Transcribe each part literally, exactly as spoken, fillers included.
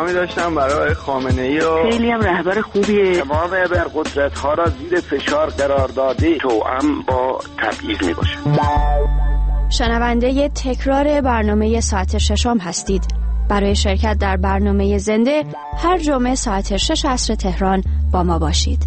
پیغامی داشتم برای خامنه‌ای و خیلی هم رهبر خوبیه. تمام ابرقدرت‌ها را زیر فشار قرار داده توأم با تبعیض میباشه. شنونده تکرار برنامه ساعت ششم هستید. برای شرکت در برنامه زنده هر جمعه ساعت شش عصر تهران با ما باشید.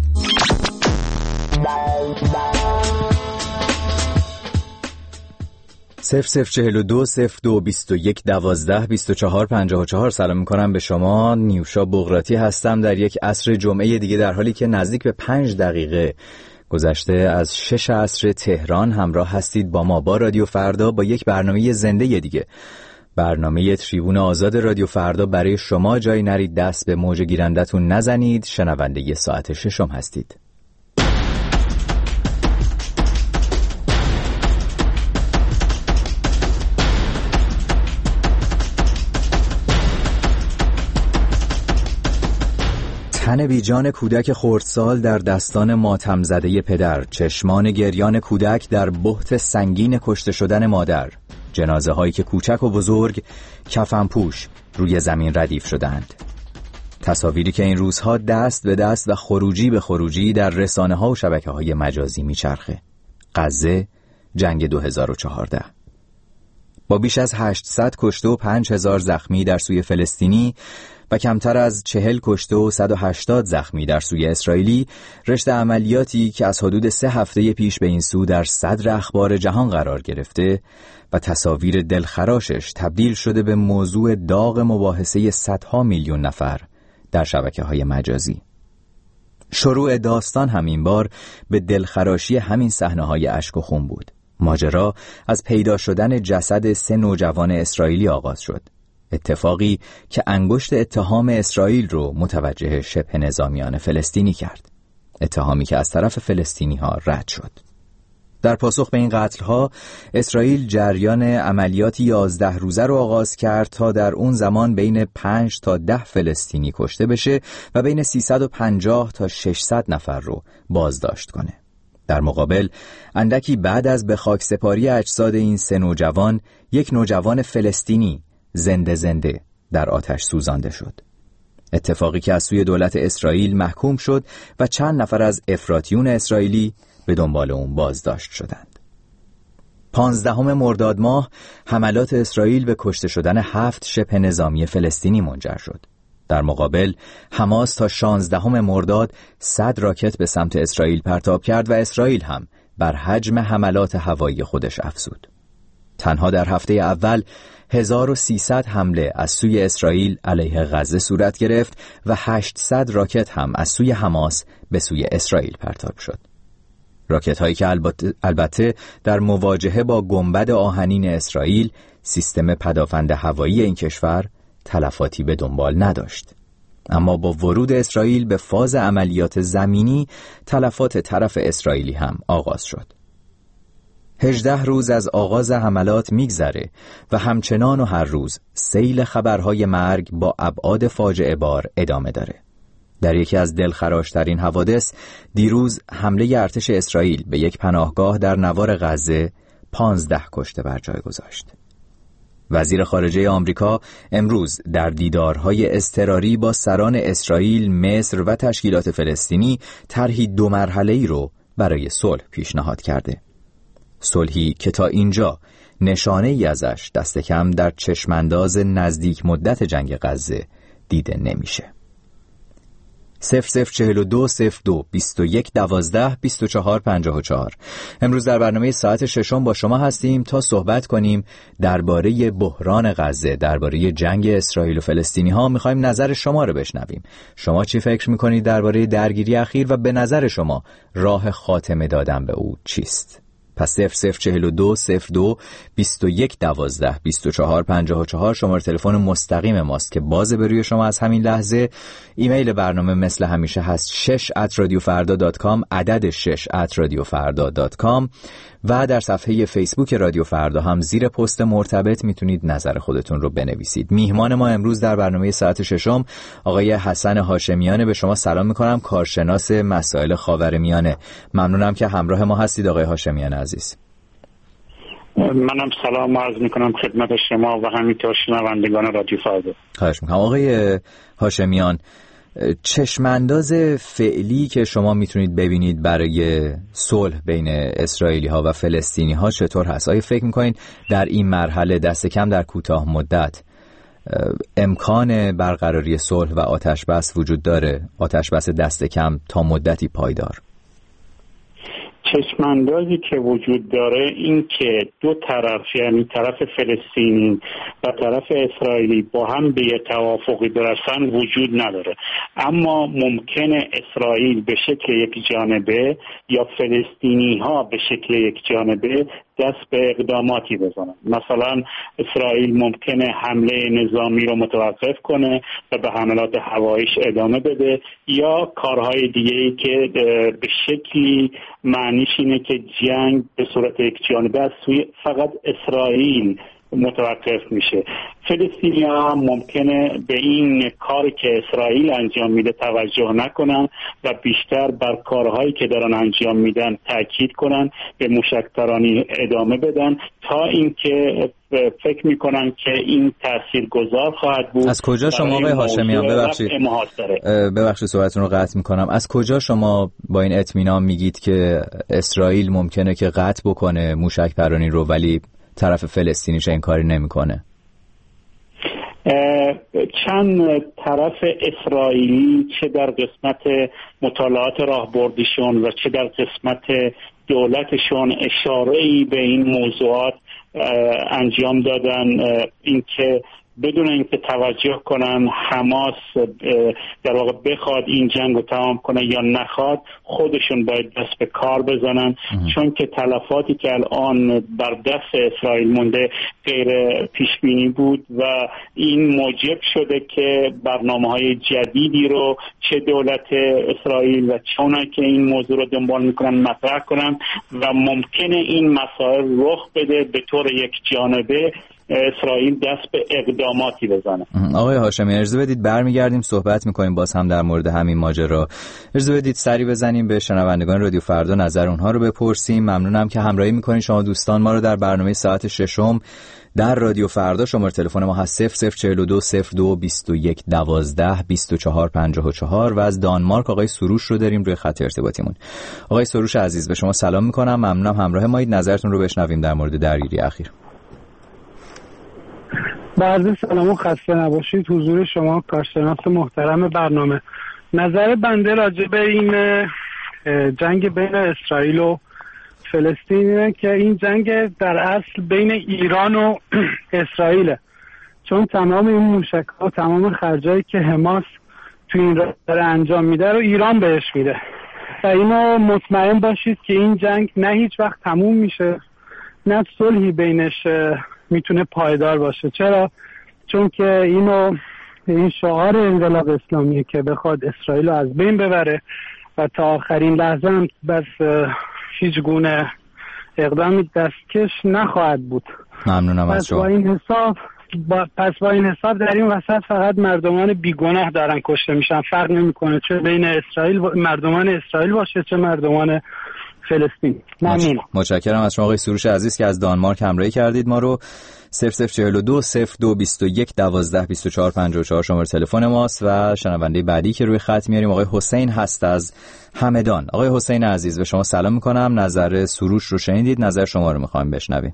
صفر صفر چهل و دو صفر دو بیست و یک دوازده بیست و چهار پنجاه و چهار. سلام میکنم به شما. نیوشا بغراتی هستم در یک عصر جمعه دیگه، در حالی که نزدیک به پنج دقیقه گذشته از شش عصر تهران همراه هستید با ما، با رادیو فردا، با یک برنامه زنده دیگه. برنامه تریبون آزاد رادیو فردا برای شما. جایی نرید، دست به موج گیرندتون نزنید. شنونده ساعت ششم هستید. تن بیجان کودک خردسال در دستان ماتم زده پدر، چشمان گریان کودک در بهت سنگین کشته شدن مادر، جنازه هایی که کوچک و بزرگ کفن پوش روی زمین ردیف شدند. تصاویری که این روزها دست به دست و خروجی به خروجی در رسانه ها و شبکه های مجازی میچرخه. غزه، جنگ دو هزار و چهارده. با بیش از هشتصد کشته و پنج هزار زخمی در سوی فلسطینی و کمتر از چهل کشته و صد و هشتاد زخمی در سوی اسرائیلی، رشته عملیاتی که از حدود سه هفته پیش به این سو در صدر اخبار جهان قرار گرفته و تصاویر دلخراشش تبدیل شده به موضوع داغ مباحثه صدها میلیون نفر در شبکه‌های مجازی. شروع داستان همین بار به دلخراشی همین صحنه‌های اشک و خون بود. ماجرا از پیدا شدن جسد سه نوجوان اسرائیلی آغاز شد. اتفاقی که انگشت اتهام اسرائیل رو متوجه شبه نظامیان فلسطینی کرد. اتهامی که از طرف فلسطینی ها رد شد. در پاسخ به این قتل‌ها، اسرائیل جریان عملیاتی یازده روزه رو آغاز کرد تا در اون زمان بین پنج تا ده فلسطینی کشته بشه و بین سیصد و پنجاه تا ششصد نفر رو بازداشت کنه. در مقابل، اندکی بعد از به خاک سپاری اجساد این سه نوجوان، یک نوجوان فلسطینی زنده زنده در آتش سوزانده شد. اتفاقی که از سوی دولت اسرائیل محکوم شد و چند نفر از افراطیون اسرائیلی به دنبال اون بازداشت شدند. پانزدهم مرداد ماه حملات اسرائیل به کشته شدن هفت شبه نظامی فلسطینی منجر شد. در مقابل، حماس تا شانزدهم مرداد صد راکت به سمت اسرائیل پرتاب کرد و اسرائیل هم بر حجم حملات هوایی خودش افزود. تنها در هفته اول هزار و سیصد حمله از سوی اسرائیل علیه غزه صورت گرفت و هشتصد راکت هم از سوی حماس به سوی اسرائیل پرتاب شد. راکت هایی که البته, البته در مواجهه با گنبد آهنین اسرائیل، سیستم پدافند هوایی این کشور تلفاتی به دنبال نداشت. اما با ورود اسرائیل به فاز عملیات زمینی، تلفات طرف اسرائیلی هم آغاز شد. هجده روز از آغاز حملات میگذره و همچنان و هر روز سیل خبرهای مرگ با ابعاد فاجعه بار ادامه داره. در یکی از دلخراشترین حوادث، دیروز حمله ارتش اسرائیل به یک پناهگاه در نوار غزه پانزده کشته بر جای گذاشت. وزیر خارجه آمریکا امروز در دیدارهای اضطراری با سران اسرائیل، مصر و تشکیلات فلسطینی طرحی دو مرحله‌ای رو برای صلح پیشنهاد کرده. صلحی که تا اینجا نشانه ای ازش دست کم در چشمانداز نزدیک مدت جنگ غزه دیده نمیشه. صفر صفر چهل و دو صفر دو بیست و یک دوازده بیست و چهار پنجاه و چهار. امروز در برنامه ساعت ششم با شما هستیم تا صحبت کنیم درباره بحران غزه، درباره جنگ اسرائیل و فلسطینی ها. میخوایم نظر شما رو بشنویم. شما چی فکر میکنید درباره درگیری اخیر و به نظر شما راه خاتمه دادن به او چیست؟ پس صفر صفر چهل و دو صفر دو بیست و یک دوازده بیست و چهار پنجاه و چهار شماره تلفن مستقیم ماست که باز به روی شما از همین لحظه. ایمیل برنامه مثل همیشه هست شش ات رادیو فردا دات کام، عدد شش ات رادیو فردا دات کام، و در صفحه فیسبوک رادیو فردا هم زیر پست مرتبط میتونید نظر خودتون رو بنویسید. میهمان ما امروز در برنامه ساعت ششم آقای حسن هاشمیانه. به شما سلام میکنم، کارشناس مسائل خاورمیانه. ممنونم که همراه ما هستید آقای هاشمیان عزیز. منم سلام عرض میکنم خدمت شما و همینطور شنوندگان رادیو فردا. خواهش میکنم. آقای هاشمیان، چشمانداز فعلی که شما میتونید ببینید برای صلح بین اسرائیلی ها و فلسطینی ها چطور هست؟ آیا فکر میکنید در این مرحله دست کم در کوتاه مدت امکان برقراری صلح و آتش بس وجود داره؟ آتش بس دست کم تا مدتی پایدار؟ چشماندازی که وجود داره این که دو طرف، یعنی طرف فلسطینی و طرف اسرائیلی با هم به توافقی برسن وجود نداره، اما ممکنه اسرائیل به شکل یک جانبه یا فلسطینی ها به شکل یک جانبه دست به اقداماتی بزنن. مثلا اسرائیل ممکنه حمله نظامی رو متوقف کنه و به حملات هواییش ادامه بده، یا کارهای دیگه‌ای که به شکلی معنیش اینه که جنگ به صورت یک جانبه از سوی فقط اسرائیل متوقف میشه. فلسطینی ها ممکنه به این کاری که اسرائیل انجام میده توجه نکنن و بیشتر بر کارهایی که دارن انجام میدن تاکید کنن، به موشک‌ترانی ادامه بدن تا اینکه فکر میکنن که این تاثیرگذار خواهد بود. از کجا شما آقای هاشمیان، ببخشید ببخشید صحبتتون رو قطع میکنم، از کجا شما با این اطمینان میگید که اسرائیل ممکنه که قطع بکنه موشک پرانی رو ولی طرف فلسطینیش این کاری نمیکنه؟ چند طرف اسرائیلی چه در قسمت مطالعات راهبردیشون و چه در قسمت دولتشون اشاره‌ای به این موضوعات انجام دادن، اینکه بدون اینکه توجه کنن حماس در واقع بخواد این جنگ رو تمام کنه یا نخواد، خودشون باید دست به کار بزنن. اه. چون که تلفاتی که الان بر دست اسرائیل مونده غیر پیش بینی بود و این موجب شده که برنامه‌های جدیدی رو چه دولت اسرائیل و چه اونایی که این موضوع رو دنبال میکنن مطرح کنن و ممکنه این مسائل رخ بده به طور یک جانبه اسرائیل دست به اقداماتی بزنه. آقای هاشمی اجازه بدید برمیگردیم صحبت میکنیم باز هم در مورد همین ماجرا. اجازه بدید سری بزنیم به شنوندگان رادیو فردا نظر اونها رو بپرسیم. ممنونم که همراهی میکنین شما دوستان ما رو در برنامه ساعت ششم در رادیو فردا. شماره تلفن ما هست صفر صفر چهل و دو صفر دو بیست و یک دوازده بیست و چهار پنجاه و چهار و از دانمارک آقای سروش رو داریم روی خط ارتباطیمون. آقای سروش عزیز به شما سلام میکنم، ممنونم همراه مایید. نظرتون رو بشنویم در مورد درگیری اخیر. بعد سلام و خسته نباشید حضور شما کارشناس محترم برنامه. نظر بنده راجع به این جنگ بین اسرائیل و فلسطین که این جنگ در اصل بین ایران و اسرائیله، چون تمام این موشک‌ها و تمام خرجایی که حماس تو این راه داره انجام میده رو ایران بهش میده و اینو مطمئن باشید که این جنگ نه هیچ وقت تموم میشه نه صلحی بینش میتونه پایدار باشه. چرا؟ چون که اینو این شعار انقلاب اسلامیه که بخواد اسرائیل رو از بین ببره و تا آخرین لحظه هم بس هیچ گونه اقدامی دستکش نخواهد بود. ممنونم از شما. با این حساب با پس با این حساب در این وسط فقط مردمان بیگناه دارن کشته میشن، فرق نمیکنه چه بین اسرائیل و مردمان اسرائیل باشه چه مردمان فلسطین. ممنون. متشکرم از شما آقای سروش عزیز که از دانمارک همراهی کردید ما رو. صفر صفر چهل و دو صفر دو بیست و یک دوازده بیست و چهار پنجاه و چهار شماره تلفن ماست و شنونده بعدی که روی خط میاریم آقای حسین هست از همدان. آقای حسین عزیز به شما سلام میکنم، نظر سروش رو شنیدید، نظر شما رو میخوایم بشنویم.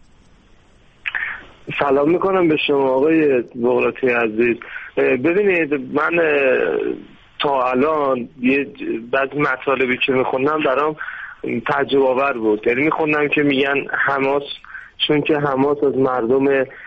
سلام میکنم به شما آقای بغراتی عزیز. ببینید من تا الان یه بعض مطالبی که میخوندم برام تعجب آور بود. یعنی میخوندم که میگن حماس، چون که حماس از مردم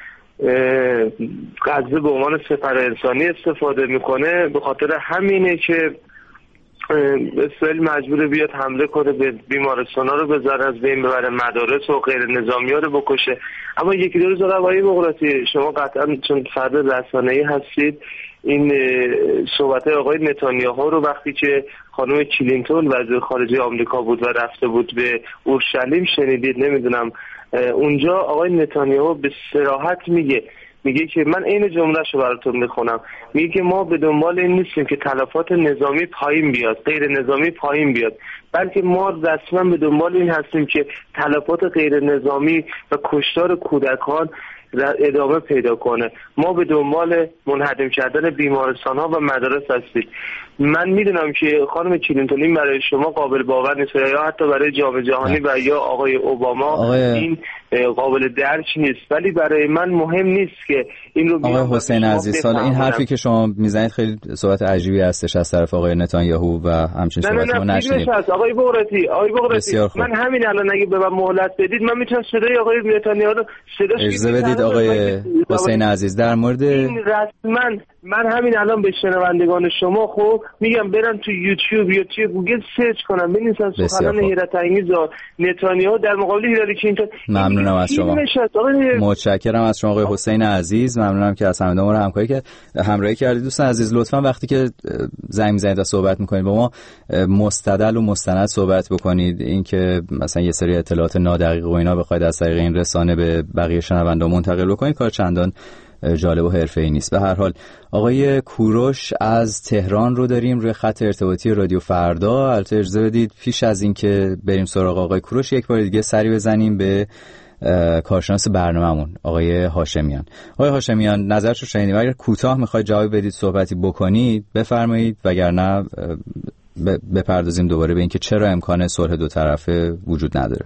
غزه به عنوان سپر انسانی استفاده میکنه، به خاطر همینه که اسرائیل مجبور بیاد حمله کنه به بیمارستانا رو بذاره از بین ببره، مدارس و غیر نظامی ها رو بکشه. اما یکی دو روز آقای بغراتی شما قطعا چون فرد رسانه‌ای هستید این صحبت آقای نتانیاهو رو وقتی که خانم کلینتون وزیر خارجه آمریکا بود و رفته بود به اورشلیم شنیدید؟ نمیدونم. اونجا آقای نتانیاهو به صراحت میگه میگه که من این جمله‌شو براتون میخونم، میگه که ما به دنبال این نیستیم که تلفات نظامی پایین بیاد، غیر نظامی پایین بیاد، بلکه ما رسما به دنبال این هستیم که تلفات غیر نظامی و کشتار کودکان ادامه پیدا کنه. ما به دنبال منهدم کردن بیمارستان ها و مدارس هستیم. من میدونم که خانم کلینتون این برای شما قابل باور نیست یا حتی برای جام جهانی و یا آقای اوباما آقای... این قابل درک نیست، ولی برای من مهم نیست که این رو آقای حسین عزیز سال این حرفی که شما میزنید خیلی صحبت عجیبی هستش از طرف آقای نتانیاهو و همچنین صحبت ما نشنیدیم. آقای بغراتی آقای بغراتی من همین الان اگه به من مهلت بدید من میتونم صدای آقای نتانیاهو رو صداش اجازه بدید آقای حسین عزیز در مورد این رسما من همین الان به شنوندگان شما خب میگم برن تو یوتیوب یا توی گوگل سرچ کنن بنویسن سخنان حیرت انگیز نتانیاهو در مقابل هیلاری کلینتون. ممنونم از شما. متشکرم از شما آقای حسین عزیز. ممنونم که از همراهی ما همکاری کرد همراهی کردید. دوستان عزیز لطفا وقتی که زنگ میزنید و صحبت میکنید با ما مستدل و مستند صحبت بکنید. این که مثلا یه سری اطلاعات نادقیق و اینا بخواید از طریق این رسانه به بقیه شنوندا منتقل بکنید کار چندان جالب و حرفه‌ای نیست. به هر حال آقای کوروش از تهران رو داریم روی خط ارتباطی رادیو فردا. البته اجازه بدید پیش از این که بریم سراغ آقای کوروش یک بار دیگه سری بزنیم به کارشناس برنامه‌مون آقای هاشمیان. آقای هاشمیان نظرشو شنیدیم، اگر کوتاه میخواید جواب بدید صحبتی بکنید بفرمایید، وگرنه بپردازیم دوباره به اینکه چرا امکان صلح دو طرفه وجود نداره.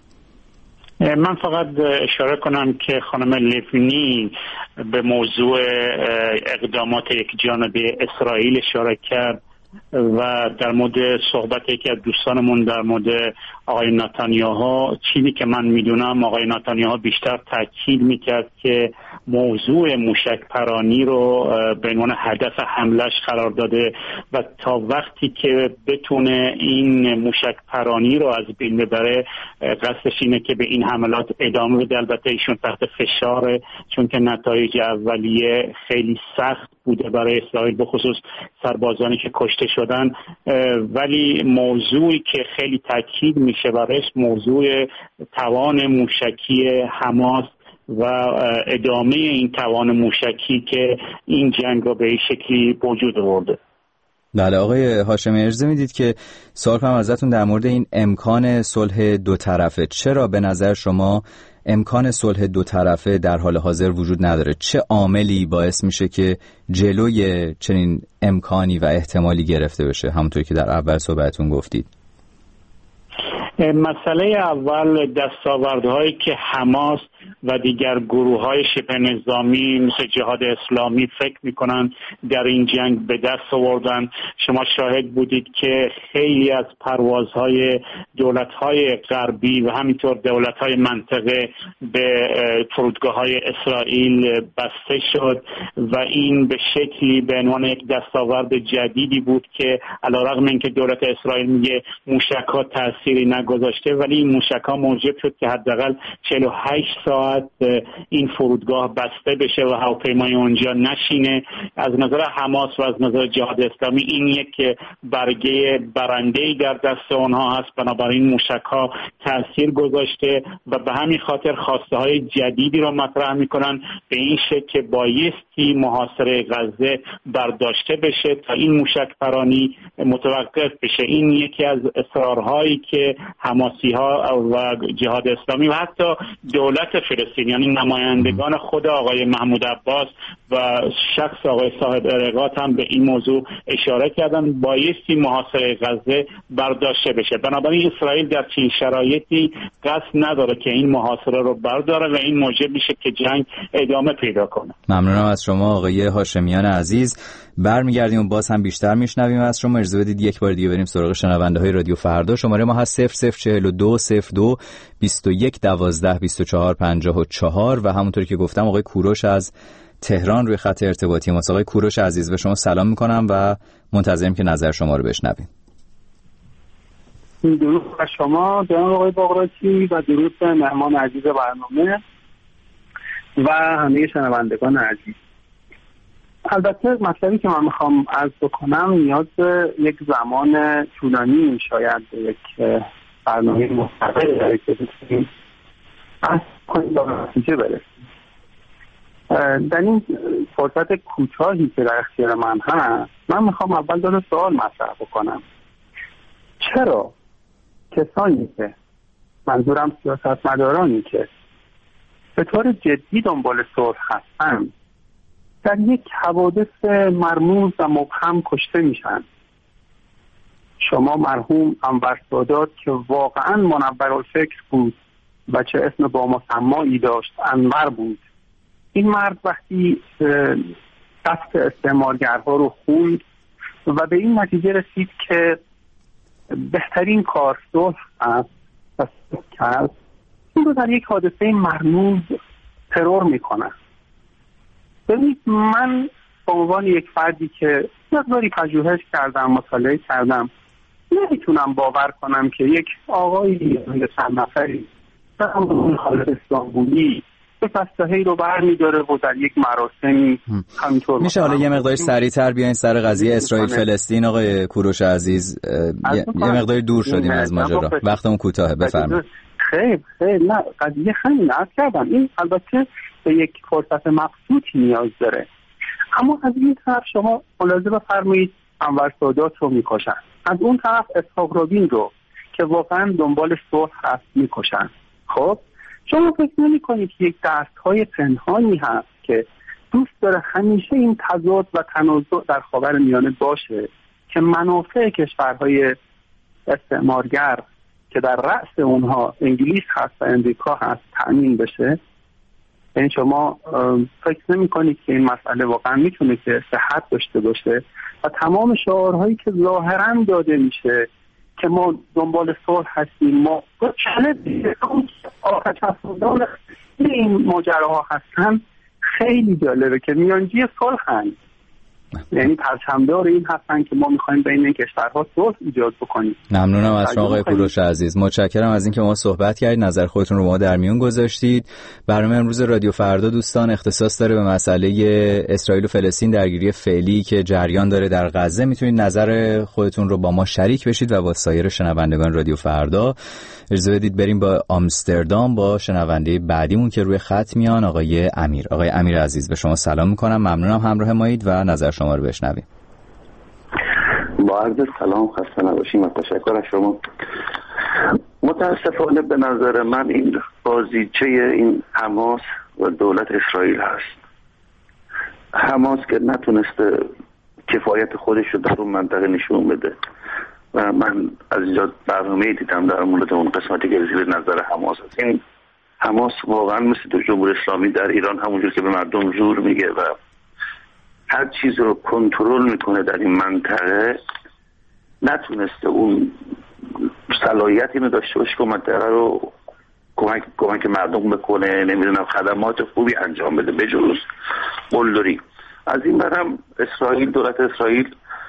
من فقط اشاره کنم که خانم لیفنی به موضوع اقدامات یک جانبه اسرائیل اشاره کرد و در مورد صحبت یکی از دوستانمون در مورد آقای نتانیاهو، چیزی که من میدونم آقای نتانیاهو بیشتر تاکید میکرد که موضوع موشک پرانی رو به عنوان هدف حملش قرار داده و تا وقتی که بتونه این موشک پرانی رو از بین ببره قصدش اینه که به این حملات ادامه بده. البته ایشون تحت فشاره چون که نتایج اولیه خیلی سخت بوده برای اسرائیل به خصوص سربازانی که کشته شدن، ولی موضوعی که خیلی تاکید میشه برایش موضوع توان موشکی حماس و ادامه این توان موشکی که این جنگ رو به این شکلی وجود آورده. بله آقای هاشمی اجازه میدید که سوال کنم ازتون در مورد این امکان صلح دو طرفه. چرا به نظر شما امکان صلح دو طرفه در حال حاضر وجود نداره؟ چه عاملی باعث میشه که جلوی چنین امکانی و احتمالی گرفته بشه همونطور که در اول صحبتتون گفتید؟ مسئله اول دستاوردهایی که حماس و دیگر گروه‌های شبه نظامی مثل جهاد اسلامی فکر می‌کنن در این جنگ به دست آوردن. شما شاهد بودید که خیلی از پروازهای دولت‌های غربی و همینطور دولت‌های منطقه به فرودگاه‌های اسرائیل بسته شد و این به شکلی به عنوان یک دستاورد جدیدی بود که علیرغم اینکه دولت اسرائیل میگه موشک‌ها تأثیری نگذاشته، ولی این موشک‌ها موجب شد که حداقل چهل و هشت ساعت این فرودگاه بسته بشه و هواپیمای اونجا نشینه. از نظر حماس و از نظر جهاد اسلامی این یک برگه برنده‌ای در دست اونها هست، بنابراین موشک‌ها تأثیر گذاشته و به همین خاطر خواسته‌های جدیدی رو مطرح می‌کنن به این شکل که بایستی محاصره غزه برداشته بشه تا این موشک پرانی متوقف بشه. این یکی از اصرارهایی که حماسی‌ها و جهاد اسلامی و حتی دولت فلسطین یعنی نمایندگان خود آقای محمود عباس و شخص آقای صاحب ارقات هم به این موضوع اشاره کردن بایستی محاصره غزه برداشته بشه. بنابراین اسرائیل در چنین شرایطی قصد نداره که این محاصره رو برداره و این موجب میشه که جنگ ادامه پیدا کنه. ممنونم از شما آقای هاشمیان عزیز. برمیگردیم و باز هم بیشتر میشنویم از شما. اجازه بدید یک بار دیگه بریم سراغ شنونده های رادیو فردا. شماره ما هست صفر صفر چهل و دو صفر دو بیست و یک دوازده بیست و چهار پنجاه و چهار و همونطور که گفتم آقای کوروش از تهران روی خط ارتباطی ما. آقای کوروش عزیز به شما سلام میکنم و منتظریم که نظر شما رو بشنویم. درود بر شما جناب آقای باقراتی و درود به مهمان عزیز برنامه و همه شنوندگان عزیز. البته مطلبی که من میخوام عرض بکنم نیاز به یک زمان طولانی شاید یک برنامه مستقل داره که بتونیم از کنیم به نتیجه برسیم. در این فرصت کوتاهی که در اختیار من هست من میخوام اول دو سوال مطرح بکنم. چرا کسانی که منظورم سیاستمدارانی که به طور جدی دنبال صلح هستن در یک حوادث مرموز و مبهم کشته میشن. شما مرحوم انور سادات که واقعا منورالفکر بود و چه اسم با مسمایی داشت، انور بود. این مرد وقتی دست استعمارگرها رو خوند و به این نتیجه رسید که بهترین کار صلح است و صلح کرد، این رو در یک حادثه مرموز ترور میکنه. ببینید من به عنوان یک فردی که مقداری پژوهش کردم، مطالعه کردم، نمیتونم باور کنم که یک آقایی چند نفری در اون حالت استانبولی به فستهی رو برمی‌داره و در یک مراسمی همینطور میشه حالا یه مقدار سریع‌تر بیاین سر قضیه اسرائیل فلسطین. آقای کوروش عزیز یه مقدار دور شدیم از ماجرا، وقتمون کوتاهه، بفرمایید. خیر خیر نه قضیه همین عرض کردم، این البته به یک فرصت مقصودی نیاز داره، اما از این طرف شما ملاحظه بفرمایید انور سادات رو میکشن، از اون طرف اسحاق رابین رو که واقعا دنبال صلح هست میکشن. خب شما فکر نمی کنید که یک دستهای پنهانی هست که دوست داره همیشه این تضاد و تنازع در خاورمیانه باشه که منافع کشورهای استعمارگر که در رأس اونها انگلیس هست و امریکا هست تأمین بشه؟ یعنی شما فکر نمی کنید که این مسئله واقعا میتونه که صحت داشته باشه و تمام شعارهایی که ظاهرا داده میشه که ما دنبال صلح هستیم، ما چنه دیگه آخر افزودان این ماجراها هستن، خیلی جالبه که میانجی صلح هستن، یعنی پرچمدار این هستن که ما میخوایم بین این کشورها صلح ایجاد بکنیم. ممنونم از شما آقای کوروش عزیز، متشکرم از اینکه ما صحبت کردید، نظر خودتون رو ما در میون گذاشتید. برنامه امروز رادیو فردا دوستان اختصاص داره به مسئله اسرائیل و فلسطین، درگیری فعلی که جریان داره در غزه. میتونید نظر خودتون رو با ما شریک بشید و با سایر شنوندگان رادیو فردا. اجازه بدید بریم با آمستردام با شنونده بعدیمون که روی خط میان، آقای امیر. آقای امیر عزیز به شما سلام میکنم، ممنونم همراه مایید و نظر شما رو بشنویم. با عرض سلام، خسته نباشیم و تشکر از شما. متاسفانه به نظر من این بازیچه این حماس و دولت اسرائیل هست. حماس که نتونسته کفایت خودش رو در اون منطقه نشون بده و من از اینجا برنامه دیدم در مورد اون قسمتی که زیر نظر حماس هست. این حماس واقعا مثل جمهوری اسلامی در ایران همونجور که به مردم زور میگه و هر چیز رو کنترل میکنه در این منطقه، نتونسته اون صلاحیتی رو داشته باشه که منطقه رو کمک کمک مردم بکنه، نمیدونم خدمات خوبی انجام بده به جز قلدری. از این برم اسرائیل، دولت اسرائیل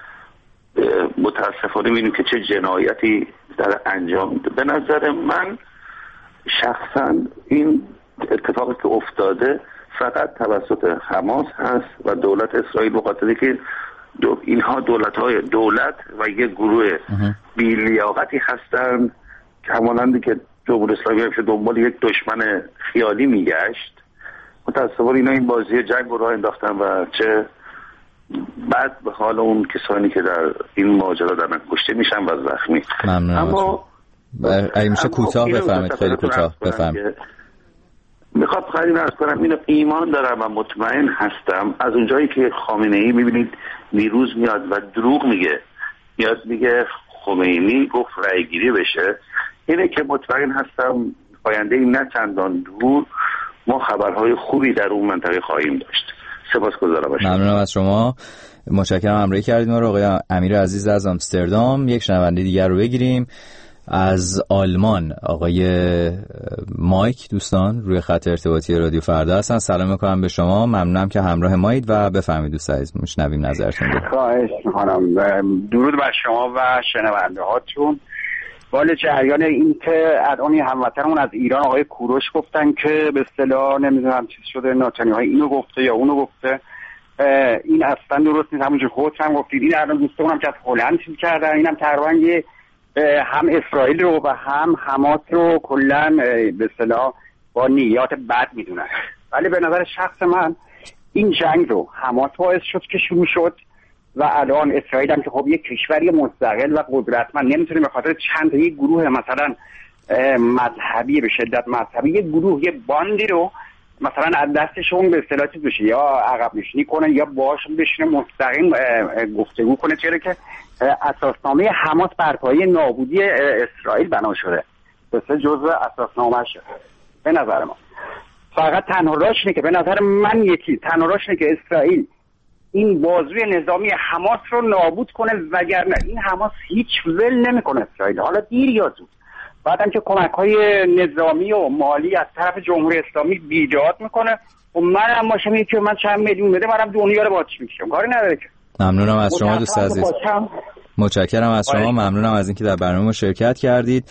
متاسفانه میبینیم که چه جنایتی در انجام ده. به نظر من شخصا این اتفاقی که افتاده فقط توسط حماس هست و دولت اسرائیل به خاطری که دو اینها دولت‌های دولت و یک گروه بی‌لیاقتی هستند که همانندی که جمهوری اسلامی همیشه دنبال یک دشمن خیالی میگشت، متأسفانه اینا این بازی جنگ رو راه انداختن و چه بعد به حال اون کسانی که در این ماجرا دارن کشته میشن و زخمی. ممنونم. اما اگه میشه کوتاه بفرمایید، خیلی کوتاه بفرمایید. میخواد خیلی عرض کنم اینو ایمان دارم و مطمئن هستم از اونجایی که خامنه‌ای میبینید نیروز میاد و دروغ میگه، میاد میگه خمینی گفت رای گیری بشه، اینه که مطمئن هستم آینده این نه چندان دور ما خبرهای خوبی در اون منطقه خواهیم داشت. سپاسگزارم. ممنونم از شما، متشکرم همراهی کردید ما رو. آقای امیر عزیز از آمستردام. یک شنونده دیگر رو بگیریم از آلمان، آقای مایک. دوستان روی خط ارتباطی رادیو فردا هستن، سلام میکنم به شما، ممنونم که همراه مایید و بفرمایید دوست عزیز میشنویم نظرتون رو. خواهش میکنم. درود بر شما و شنونده هاتون. ولی جریان این که الان هموطنمون از ایران آقای کوروش گفتن که به اصطلاح نمیدونم چیز شده، ناتانیاهو اینو گفته یا اونو گفته، این اصلا درست نیست. همونجور خودت هم گفتید این الان دوستانم که از هلند چیز کردن، اینم تقریبا یه هم اسرائیل رو و هم حماس رو کلا به اصطلاح با نیات بد میدونن. ولی به نظر شخص من این جنگ رو حماس باعث شد که شروع شد و الان اسرائیل هم که خب یک کشوری مستقل و قدرتمند نمیتونه به خاطر چند تا یک گروه مثلا مذهبی به شدت مذهبی یک گروه یک باندی رو مثلا از دستشون به اصطلاح چیز بشه یا عقب نشینی کنه یا باهاشون بشینه مستقیم گفتگو کنه، چرا که اساسنامه حماس بر پایه نابودی اسرائیل بنا شده، مثل جزء اساسنامه شده. به نظر ما فقط تنها راهش اینه که به نظر من یکی تنها راهش اینه که اسرائیل این بازوی نظامی حماس رو نابود کنه، وگرنه این حماس هیچ ول نمیکنه اسرائیل، حالا دیر یا زود. بعدم که کمک‌های نظامی و مالی از طرف جمهوری اسلامی بیجات میکنه و من هم باشم که من چند میلیون بده منم دنیا رو باطش میکشم، کاری نداره که. ممنونم از شما دوست عزیز، متشکرم از شما، ممنونم از اینکه در برنامه شرکت کردید.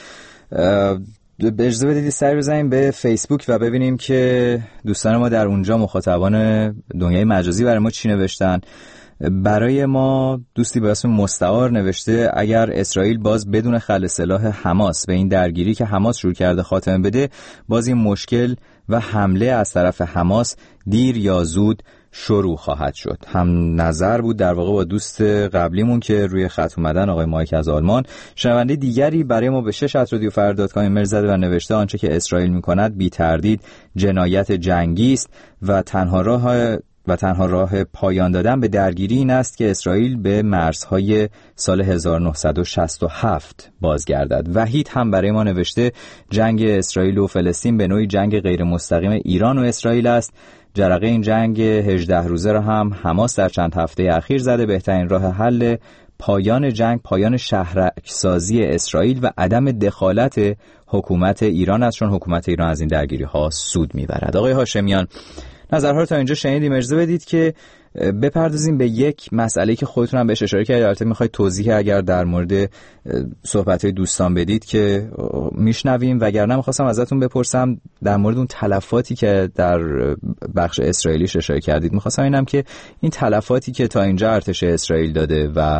اجازه بدید سری بزنیم به فیسبوک و ببینیم که دوستان ما در اونجا مخاطبان دنیای مجازی برای ما چی نوشتن. برای ما دوستی به اسم مستعار نوشته اگر اسرائیل باز بدون خلع سلاح حماس به این درگیری که حماس شروع کرده خاتمه بده، باز این مشکل و حمله از طرف حماس دیر یا زود شروع خواهد شد. هم نظر بود در واقع با دوست قبلیمون که روی خط اومدن، آقای مایک از آلمان. شنونده دیگری برای ما به شش ات رادیو فردا دات کام ایمیل زده و نوشته آنچه که اسرائیل میکند بی تردید جنایت جنگی است و تنها راه و تنها راه پایان دادن به درگیری این است که اسرائیل به مرزهای سال هزار و نهصد و شصت و هفت بازگردد. وحید هم برای ما نوشته جنگ اسرائیل و فلسطین به نوعی جنگ غیر مستقیم ایران و اسرائیل است. جرقه این جنگ هجده روزه را هم حماس در چند هفته اخیر زده. بهترین راه حل پایان جنگ پایان شهرک‌سازی اسرائیل و عدم دخالت حکومت ایران است، چون حکومت ایران از این درگیری ها سود میبرد. آقای هاشمیان نظرها رو تا اینجا شنیدیم، اجازه بدید که بپردازیم به یک مسئله که خودتون هم بهش اشاره کردید، البته میخواید توضیح اگر در مورد صحبت‌های دوستان بدید که میشنویم، وگرنه میخواستم ازتون بپرسم در مورد اون تلفاتی که در بخش اسرائیلی اشاره کردید. میخواستم اینم که این تلفاتی که تا اینجا ارتش اسرائیل داده و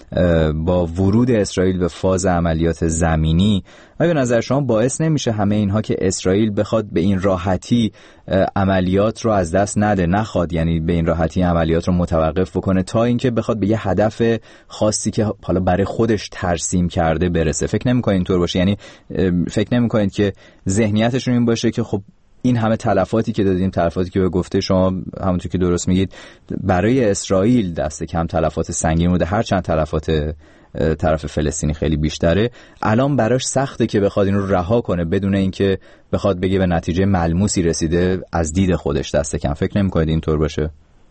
با ورود اسرائیل به فاز عملیات زمینی، آیا به نظر شما باعث نمیشه همه اینها که اسرائیل بخواد به این راحتی عملیات رو از دست نده، نخواد یعنی به این راحتی عملیات رو متوقف بکنه تا اینکه بخواد به یه هدف خاصی که حالا برای خودش ترسیم کرده برسه؟ فکر نمی‌کنید اینطور باشه؟ یعنی فکر نمی‌کنید که ذهنیتشون این باشه که خب این همه تلفاتی که دادیم، تلفاتی که به گفته شما همونطور که درست میگید برای اسرائیل دست کم تلفات سنگین بوده، هر چند تلفات طرف فلسطینی خیلی بیشتره، الان براش سخته که بخواد این رو رها کنه بدون اینکه بخواد بگه به نتیجه ملموسی رسیده از دید خودش دست کم. فکر نمی‌کنید اینطور باشه؟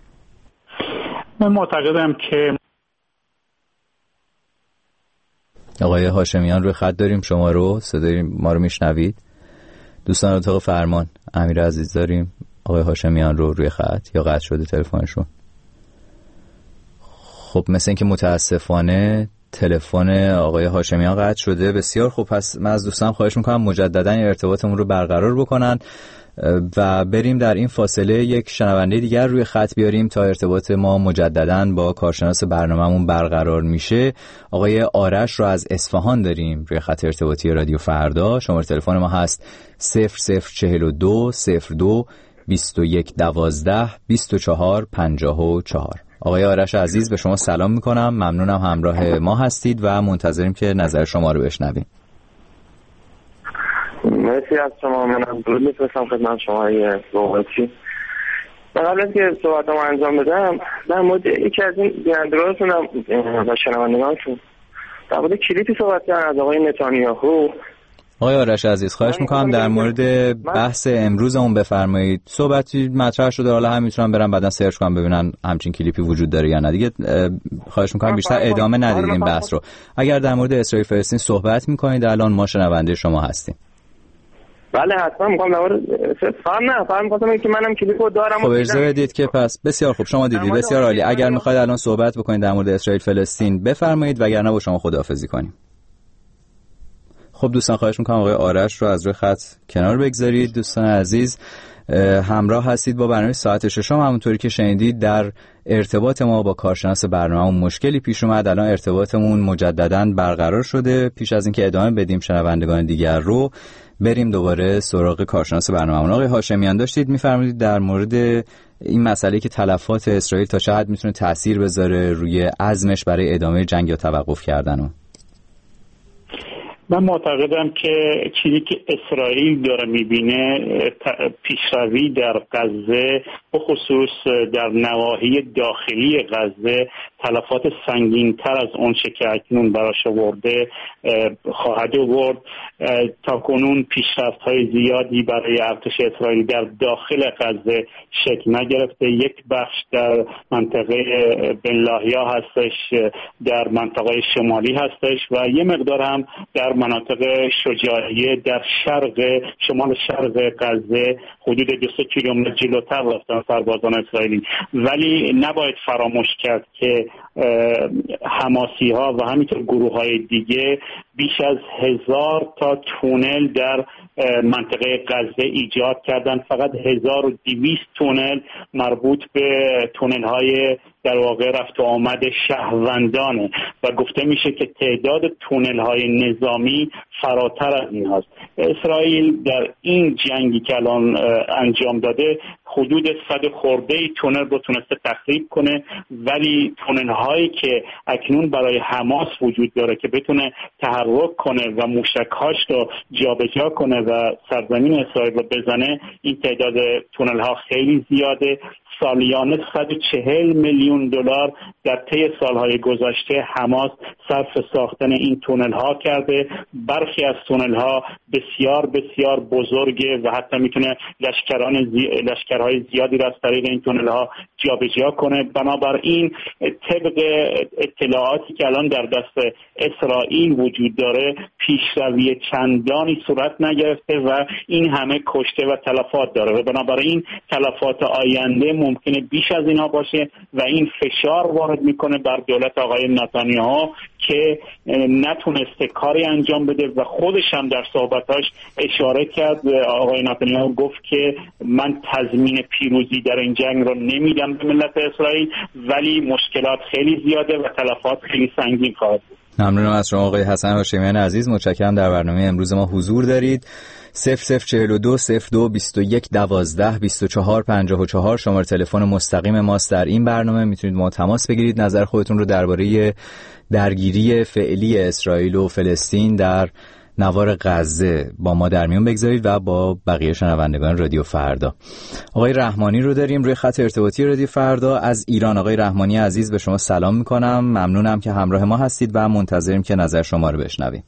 من معتقدم که آقای هاشمیان روی خط داریم، شما رو صدای ما رو میشنوید؟ دوستان اتاق فرمان، امیر عزیز داریم آقای هاشمیان رو روی خط یا قطع شده تلفنشون؟ خب مثل اینکه متاسفانه تلفن آقای هاشمیان قطع شده. بسیار خب، پس من از دوستان خواهش میکنم مجددا ارتباطمون رو برقرار بکنن و بریم در این فاصله یک شنونده دیگر روی خط بیاریم تا ارتباط ما مجددا با کارشناس برنامه‌مون برقرار میشه. آقای آرش رو از اصفهان داریم روی خط ارتباطی رادیو فردا. شماره تلفن ما هست صفر صفر چهل و دو صفر دو بیست و یک دوازده بیست و چهار پنجاه و چهار. آقای آرش عزیز به شما سلام میکنم، ممنونم همراه ما هستید و منتظریم که نظر شما رو بشنویم. مرسی از شما. منم درود میفرستم خدمت شما یه صحبتی. قبل از که صحبتمو انجام بدم در مورد یکی از این بینندگانتون و شنوندگانتون در مورد کلیپی صحبت کردن از آقای نتانیاهو. آقای آرش عزیز خواهش میکنم در مورد بحث امروز اون بفرمایید. صحبتی مطرح شده، حالا هم میتونم برم بعدا سرچ کنم ببینن همچین کلیپی وجود داره یا نه. دیگه خواهش میکنم بیشتر ادامه ندید این بحث رو. اگر در مورد اسرائیل فلسطین صحبت میکنید الان ما شنونده شما هستیم. بله حتما میخوام در مورد فهم نه فهم می‌خواستم که منم کلیپو دارم. خب اجازه بدید که پس بسیار خوب شما دیدید، بسیار عالی. اگر میخواید الان صحبت بکنید در مورد اسرائیل فلسطین بفرمایید، وگرنه با شما خداحافظی کنیم. خب دوستان خواهش میکنم آقای آرش رو از روی خط کنار بگذارید. دوستان عزیز همراه هستید با برنامه ساعت ششم. همونطوری که شنیدید در ارتباط ما با کارشناس برنامه مشکلی پیش اومد، الان ارتباطمون مجددا برقرار شده. پیش از اینکه ادامه بدیم شنوندگان دیگر رو، بریم دوباره سراغ کارشناس برنامه. آقای هاشمیان داشتید میفرمایید در مورد این مسئله که تلفات اسرائیل تا چه حد میتونه تأثیر بذاره روی عزمش برای ادامه جنگ یا توقف کردن؟ من معتقدم که چیزی که اسرائیل داره میبینه پیشروی در غزه، به خصوص در نواحی داخلی غزه، تلفات سنگین‌تر از اون چه که اکنون براش آورده خواهد آورد. تا کنون پیشرفت‌های زیادی برای ارتش اسرائیل در داخل غزه شکل نگرفته. یک بخش در منطقه بن لاهیا هستش، در منطقه شمالی هستش و یه مقدار هم در مناطق شجاعیه در شرق شمال شرق غزه، حدود دویست کیلومتر جلوتر رفتن سربازان اسرائیلی. ولی نباید فراموش کرد که حماسی ها و همینطور گروه های دیگه بیش از هزار تا تونل در منطقه غزه ایجاد کردن. فقط هزار و دویست تونل مربوط به تونل های در واقع رفت و آمد شهروندانه و گفته میشه که تعداد تونل های نظامی فراتر از این هست. اسرائیل در این جنگی که الان انجام داده حدود صد خورده تونل رو تونسته تخریب کنه، ولی تونل هایی که اکنون برای حماس وجود داره که بتونه تحرک کنه و موشک‌هاش رو جابجا کنه و سرزمین اسرائیل رو بزنه، این تعداد تونل ها خیلی زیاده. سالیانه صد و چهل میلیون دلار در طی سالهای گذشته حماس صرف ساختن این تونل ها کرده. برخی از تونل ها بسیار بسیار بزرگه و حتی میتونه لشکران زی... لشکرهای زیادی را از طریق این تونل ها جابجا کنه. بنابراین طبق اطلاعاتی که الان در دست اسرائیل وجود داره، پیشروی چندانی صورت نگرفته و این همه کشته و تلفات داره و بنابراین تلفات آینده ممکنه بیش از اینا باشه و این فشار وارد میکنه بر دولت آقای نتانیاهو که نتونسته کاری انجام بده و خودش هم در صحبتاش اشاره کرد. آقای نتانیاهو گفت که من تضمین پیروزی در این جنگ رو نمیدم به ملت اسرائیل، ولی مشکلات خیلی زیاده و تلفات خیلی سنگین خواهد بود. ممنونم از شما آقای حسن هاشمیان عزیز، متشکرم در برنامه امروز ما حضور دارید. صفر صفر چهل و دو صفر دو بیست و یک دوازده بیست و چهار پنجاه و چهار شماره تلفن مستقیم ماست در این برنامه. میتونید ما تماس بگیرید، نظر خودتون رو درباره درگیری فعلی اسرائیل و فلسطین در نوار غزه با ما در میون بگذارید و با بقیه شنوندگان رادیو فردا. آقای رحمانی رو داریم روی خط ارتباطی رادیو فردا از ایران. آقای رحمانی عزیز، به شما سلام میکنم، ممنونم که همراه ما هستید و منتظریم که نظر شما رو بشنویم.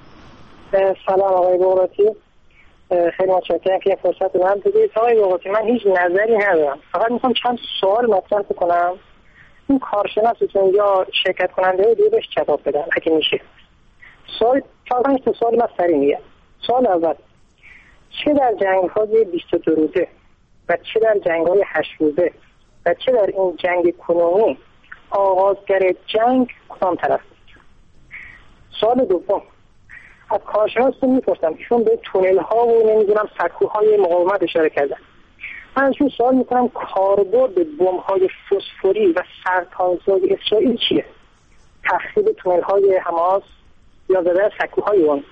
سلام آقای بغراتی، خیلی متشکرم که این فرصت رو هم بدید. آقای بغراتی، من هیچ نظری ندارم، فقط میخوام چند سوال مطرح کنم. این کارشناسیتون یا شرکت کننده دیگه بهش جواب بدن اگه میشه. سوال چهار پنج تا سوال من سریع میگم. سوال اول، چه در جنگ‌های بیست و دو روزه و چه در جنگ‌های هشت روزه و چه در این جنگ کنونی آغازگر جنگ کدام طرف است؟ سوال دوم، از کارشناسون میپرسم، ایشون به تونل ها و نمیدونم سکوهای مقاومت اشاره کردن. من ازشون سوال میکنم کاربرد بمب های فسفوری و سرطانزای اسرائیل چیه؟ تخریب تونل های حماس یا زدن سکوهای اون؟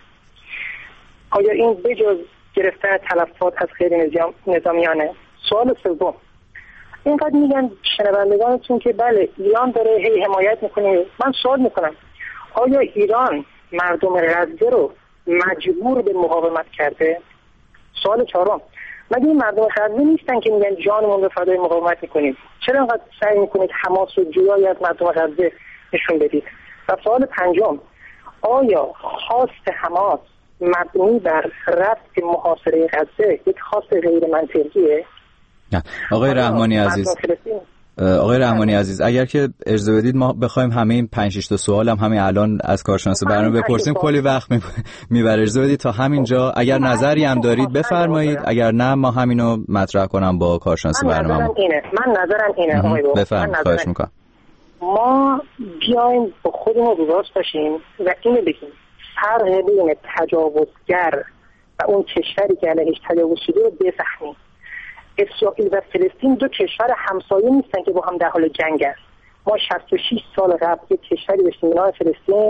آیا این بجز گرفتن تلفات از غیر نظامیانه؟ سوال سوم، اینقدر میگن شنوندگانتون که بله ایران داره هی حمایت میکنه. من سوال میکنم آیا ایران مردم غزه رو مجبور به مقاومت کرده؟ سوال چهارم، مگه این مردم غزه نیستن که میگن جانمون رو فدای مقاومت میکنیم؟ چرا انقدر سعی میکنید حماس رو جدای از مردم غزه نشون بدید؟ و سوال پنجم، آیا خواست حماس مبنی بر رفع محاصره غزه یک خواست غیر منطقیه؟ آقای رحمانی عزیز آقای رحمانی عزیز اگر که اجازه بدید ما بخوایم همه این پنج شش تا سوال هم همین الان از کارشناس برنامه بپرسیم کلی وقت میبره. اجازه بدید تا همینجا، اگر نظری هم دارید بفرمایید، اگر نه ما همینو مطرح کنم با کارشناس برنامه. من نظرم اینه من نظرم اینه آقای بابا، بفرمایید، خواهش میکنم. ما بیایم با خودمون رو راست باشیم و اینو بگیم فرق بین تجاوزگر و اون کشوری که علیهش تجاوز شده رو بفهمیم. اسرائیل و فلسطین دو کشور همسایه نیستن که با هم در حال جنگ است. ما شصت و شش سال قبل یک کشوری داشتیم به نام فلسطین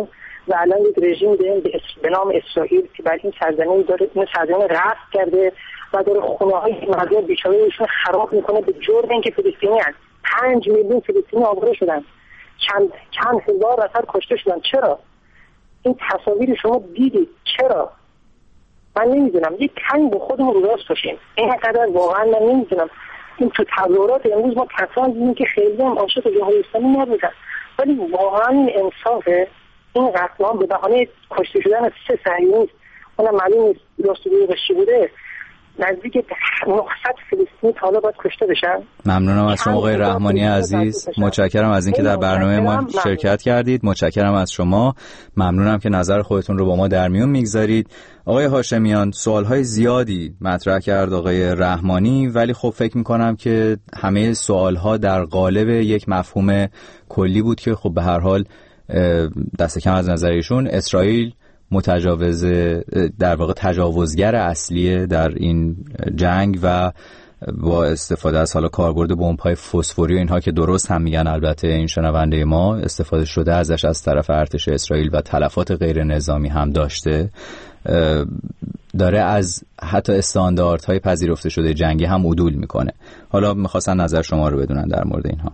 و الان یک رژیم به نام اسرائیل که بر این سرزمین داره این سرزمین رفت کرده و داره خونه های مردم بیچاره‌شون خراب میکنه به جرم اینکه فلسطینی هست. پنج میلیون فلسطینی آواره شدن، چند چند هزار نفر کشته شدن. چرا؟ این تصاویر شما دیدید. چرا؟ من نمیدونم. یک کمی به خودمون رو راست باشیم. اینقدر واقعا من نمیدونم. این تو تظاهرات امروز ما کسان دیدیم که خیلی هم عاشق جمهوری اسلامی نبودن، ولی واقعا این انصافه. این قتل عام به بهانه کشته شدن سه صهیونیست، اونم معلوم نیست راستگویی چی بوده، نزدیک نهصد فلسطینی تا حالا باید کشته بشن. ممنونم از شما آقای رحمانی عزیز، متشکرم از اینکه در برنامه ما شرکت کردید. متشکرم از شما، ممنونم که نظر خودتون رو با ما در میون میگذارید. آقای هاشمیان، سوالهای زیادی مطرح کرد آقای رحمانی، ولی خب فکر میکنم که همه سوالها در قالب یک مفهوم کلی بود که خب به هر حال دست کم از نظر ایشون اسرائیل متجاوز در واقع تجاوزگر اصلیه در این جنگ و با استفاده از حالا کاربرد بمب‌های فسفوری و اینها که درست هم میگن البته این شنونده ما استفاده شده ازش از طرف ارتش اسرائیل و تلفات غیر نظامی هم داشته، داره از حتی استانداردهای پذیرفته شده جنگی هم عدول میکنه. حالا میخواستن نظر شما رو بدونن در مورد اینها.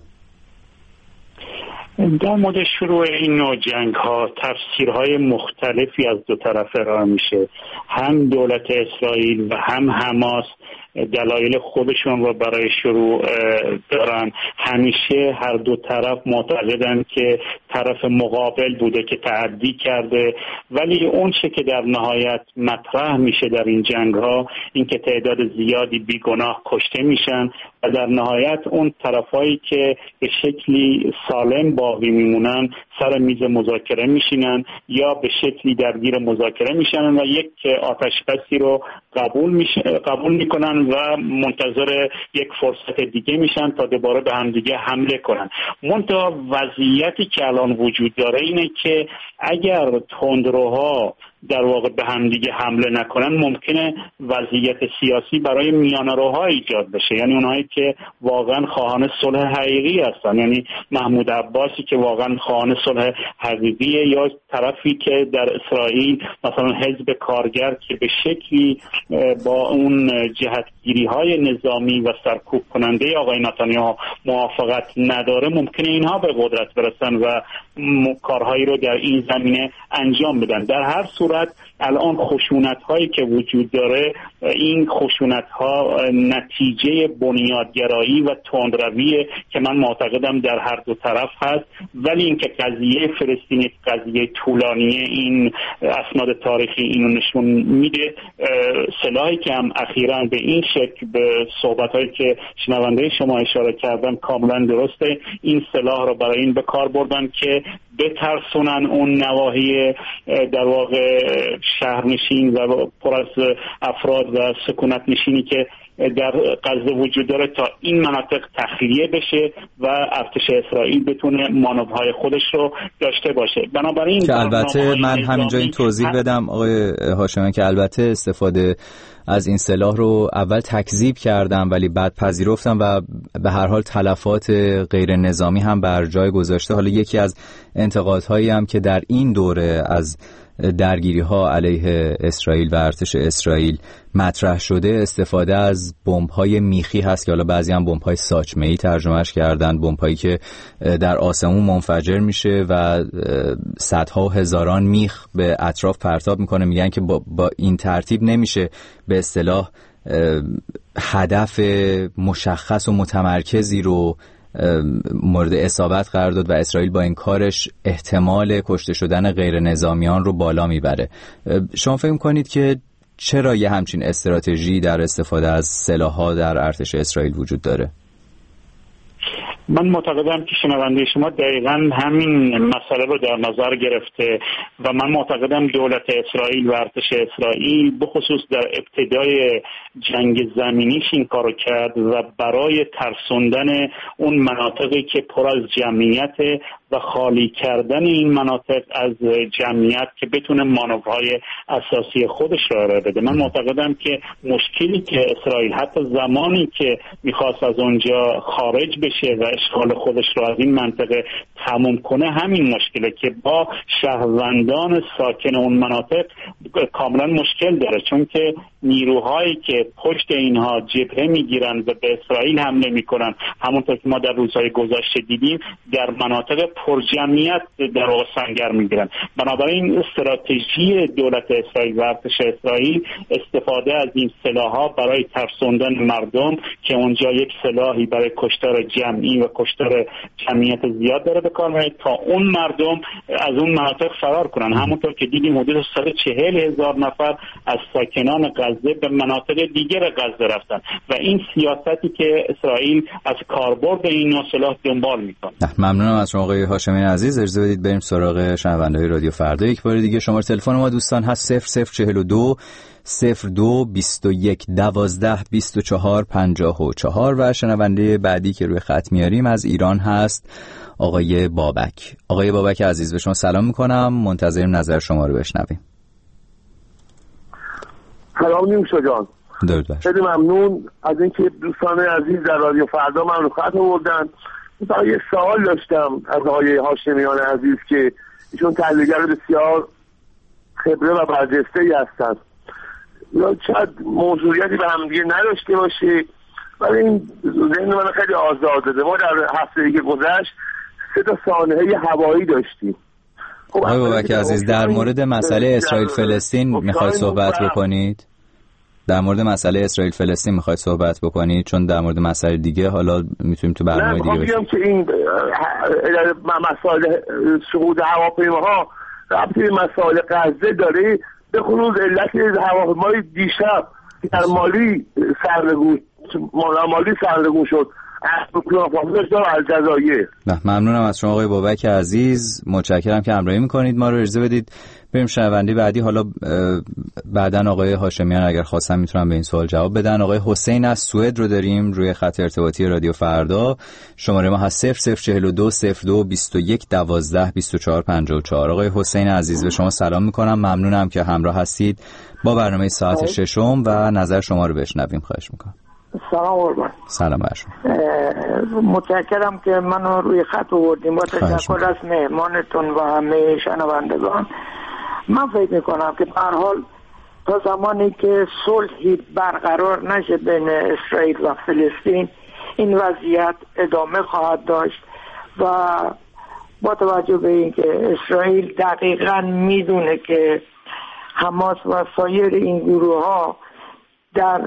در مورد شروع این نوع جنگ ها تفسیرهای مختلفی از دو طرف ارائه میشه. هم دولت اسرائیل و هم حماس دلایل خودشون رو برای شروع دارن. همیشه هر دو طرف معتقدن که طرف مقابل بوده که تعدی کرده، ولی اون چه که در نهایت مطرح میشه در این جنگ ها این که تعداد زیادی بیگناه کشته میشن و در نهایت اون طرفایی که به شکلی سالم باقی میمونن سر میز مذاکره میشینن یا به شکلی درگیر مذاکره میشن و یک آتش بسی رو قبول میشه قبول میکنن و منتظر یک فرصت دیگه میشن تا دوباره به هم دیگه حمله کنن. منتها وضعیتی که الان وجود داره اینه که اگر تندروها در واقع به هم دیگه حمله نکنن ممکنه وضعیت سیاسی برای میانه‌روها ایجاد بشه، یعنی اونهایی که واقعا خواهان صلح حقیقی هستن، یعنی محمود عباسی که واقعا خواهان صلح حقیقیه یا طرفی که در اسرائیل مثلا حزب کارگر که به شکلی با اون جهتگیری‌های نظامی و سرکوب کننده آقای نتانیاهو موافقت نداره، ممکنه اینها به قدرت برسن و کارهایی رو در این زمینه انجام بدن. در هر صورت الان خشونت هایی که وجود داره این خشونت ها نتیجه بنیادگرایی و تندرویه که من معتقدم در هر دو طرف هست، ولی اینکه قضیه فلسطین قضیه طولانیه این اسناد تاریخی اینو نشون میده. سلاحی که هم اخیراً به این شکل به صحبت هایی که شنونده شما اشاره کردن کاملا درسته، این سلاح رو برای این به کار بردن که بترسونن اون نواحی در واقع شهرنشین و پر از افراد و سکونت نشینی که در غزه وجود داره تا این مناطق تخلیه بشه و ارتش اسرائیل بتونه مانورهای خودش رو داشته باشه. بنابراین که البته من همینجا این توضیح بدم آقای هاشمیان که البته استفاده از این سلاح رو اول تکذیب کردم ولی بعد پذیرفتم و به هر حال تلفات غیر نظامی هم بر جای گذاشته. حالا یکی از انتقادهایی هم که در این دوره از درگیری ها علیه اسرائیل و ارتش اسرائیل مطرح شده استفاده از بمب‌های میخی هست که حالا بعضی هم بمب‌های ساچمه‌ای ترجمهش کردن، بمب‌هایی که در آسمون منفجر میشه و صدها و هزاران میخ به اطراف پرتاب میکنه. میگن که با, با این ترتیب نمیشه به اصطلاح هدف مشخص و متمرکزی رو مورد اصابت قرار داد و اسرائیل با این کارش احتمال کشته شدن غیر نظامیان رو بالا میبره. شما فکر می‌کنید که چرا یه همچین استراتژی در استفاده از سلاح‌ها در ارتش اسرائیل وجود داره؟ من معتقدم که شنونده شما دقیقاً همین مسئله رو در نظر گرفته و من معتقدم دولت اسرائیل و ارتش اسرائیل بخصوص در ابتدای جنگ زمینیش این کارو کرد و برای ترسوندن اون مناطقی که پر از جمعیت و خالی کردن این مناطق از جمعیت که بتونه مانورهای اساسی خودش را ارائه بده. من معتقدم که مشکلی که اسرائیل حتی زمانی که میخواست از اونجا خارج بشه و اشغال خودش را از این منطقه تموم کنه همین مشکله که با شهروندان ساکن اون مناطق کاملا مشکل داره، چون که نیروهایی که پشت اینها جبهه میگیرن و به اسرائیل حمله میکنن، همونطور که ما در روزهای گذشته دیدیم در مناطق پرجمعیت در واقع سنگر میگیرن. بنابراین استراتژی دولت اسرائیل و ارتش اسرائیل استفاده از این سلاح‌ها برای ترسوندن مردم که اونجا یک سلاحی برای کشتار جمعی و کشتار جمعیت زیاد داره به کار میبره تا اون مردم از اون مناطق فرار کنن. همونطور که دیدیم حدود صد و چهل هزار نفر از ساکنان غزه به مناطق دیگر غزه رفتن و این سیاستی که اسرائیل از کاربرد این نوع سلاح دنبال میکنه. ممنونم از شما آقای هاشمی عزیز. اجازه بدید بریم سراغ شنونده‌های رادیو فردا. یک بار دیگه شماره تلفن ما دوستان هست صفر صفر چهل و دو صفر دو بیست و یک دوازده بیست و چهار پنجاه و چهار و شنونده بعدی که روی خط میاریم از ایران هست آقای بابک. آقای بابک عزیز به شما سلام میکنم، منتظریم نظر شما رو بشنویم. سلام نیوشا جان. درود بر شما. خیلی ممنون از اینکه دوستان عزیز در رادیو فردا من رو خط آوردن. مثلا یه سوال داشتم از آقای هاشمیان عزیز که ایشون تحلیلگر بسیار خبره و برجسته‌ای هستند. یا شاید موضوعیتی به هم دیگه نداشته باشه ولی این ذهن من خیلی آزار داده. ما در هفته‌ای که گذشت سه تا سانحه هوایی داشتیم. خب آقای بابک عزیز در مورد مسئله اسرائیل فلسطین میخواید صحبت بکنید؟ در مورد مسئله اسرائیل فلسطین میخواید صحبت بکنید؟ چون در مورد مسئله دیگه حالا میتونیم تو برنامه دیگه بشیم. نه که این مسائل صعود هواپیماها ربطی به مسائل غزه داره. به خصوص علت هواپیمای دیشب در مالی سرنگون مالی سرنگون شد الجزایر. ممنونم از شما آقای بابک عزیز، متشکرم که همراهی میکنید ما رو. اجازه بدید بریم شنونده بعدی. حالا بعدن آقای هاشمیان اگر خواستن میتونن به این سوال جواب بدن. آقای حسین از سوئد رو داریم روی خط ارتباطی رادیو فردا. شماره ما هست صفر صفر چهل و دو صفر دو بیست و یک دوازده بیست و چهار پنجاه و چهار. آقای حسین عزیز به شما سلام میکنم، ممنونم که همراه هستید با برنامه ساعت ششم و نظر شما رو بشنویم. خواهش میکنم. سلام قربان. سلام بر شما. متشکرم که منو روی خط آوردیم. با تشکر از مهمانتون و همه شنوندگان. من فکر میکنم که به هر حال تا زمانی که صلحی برقرار نشه بین اسرائیل و فلسطین این وضعیت ادامه خواهد داشت و با توجه به اینکه اسرائیل دقیقاً میدونه که حماس و سایر این گروه ها در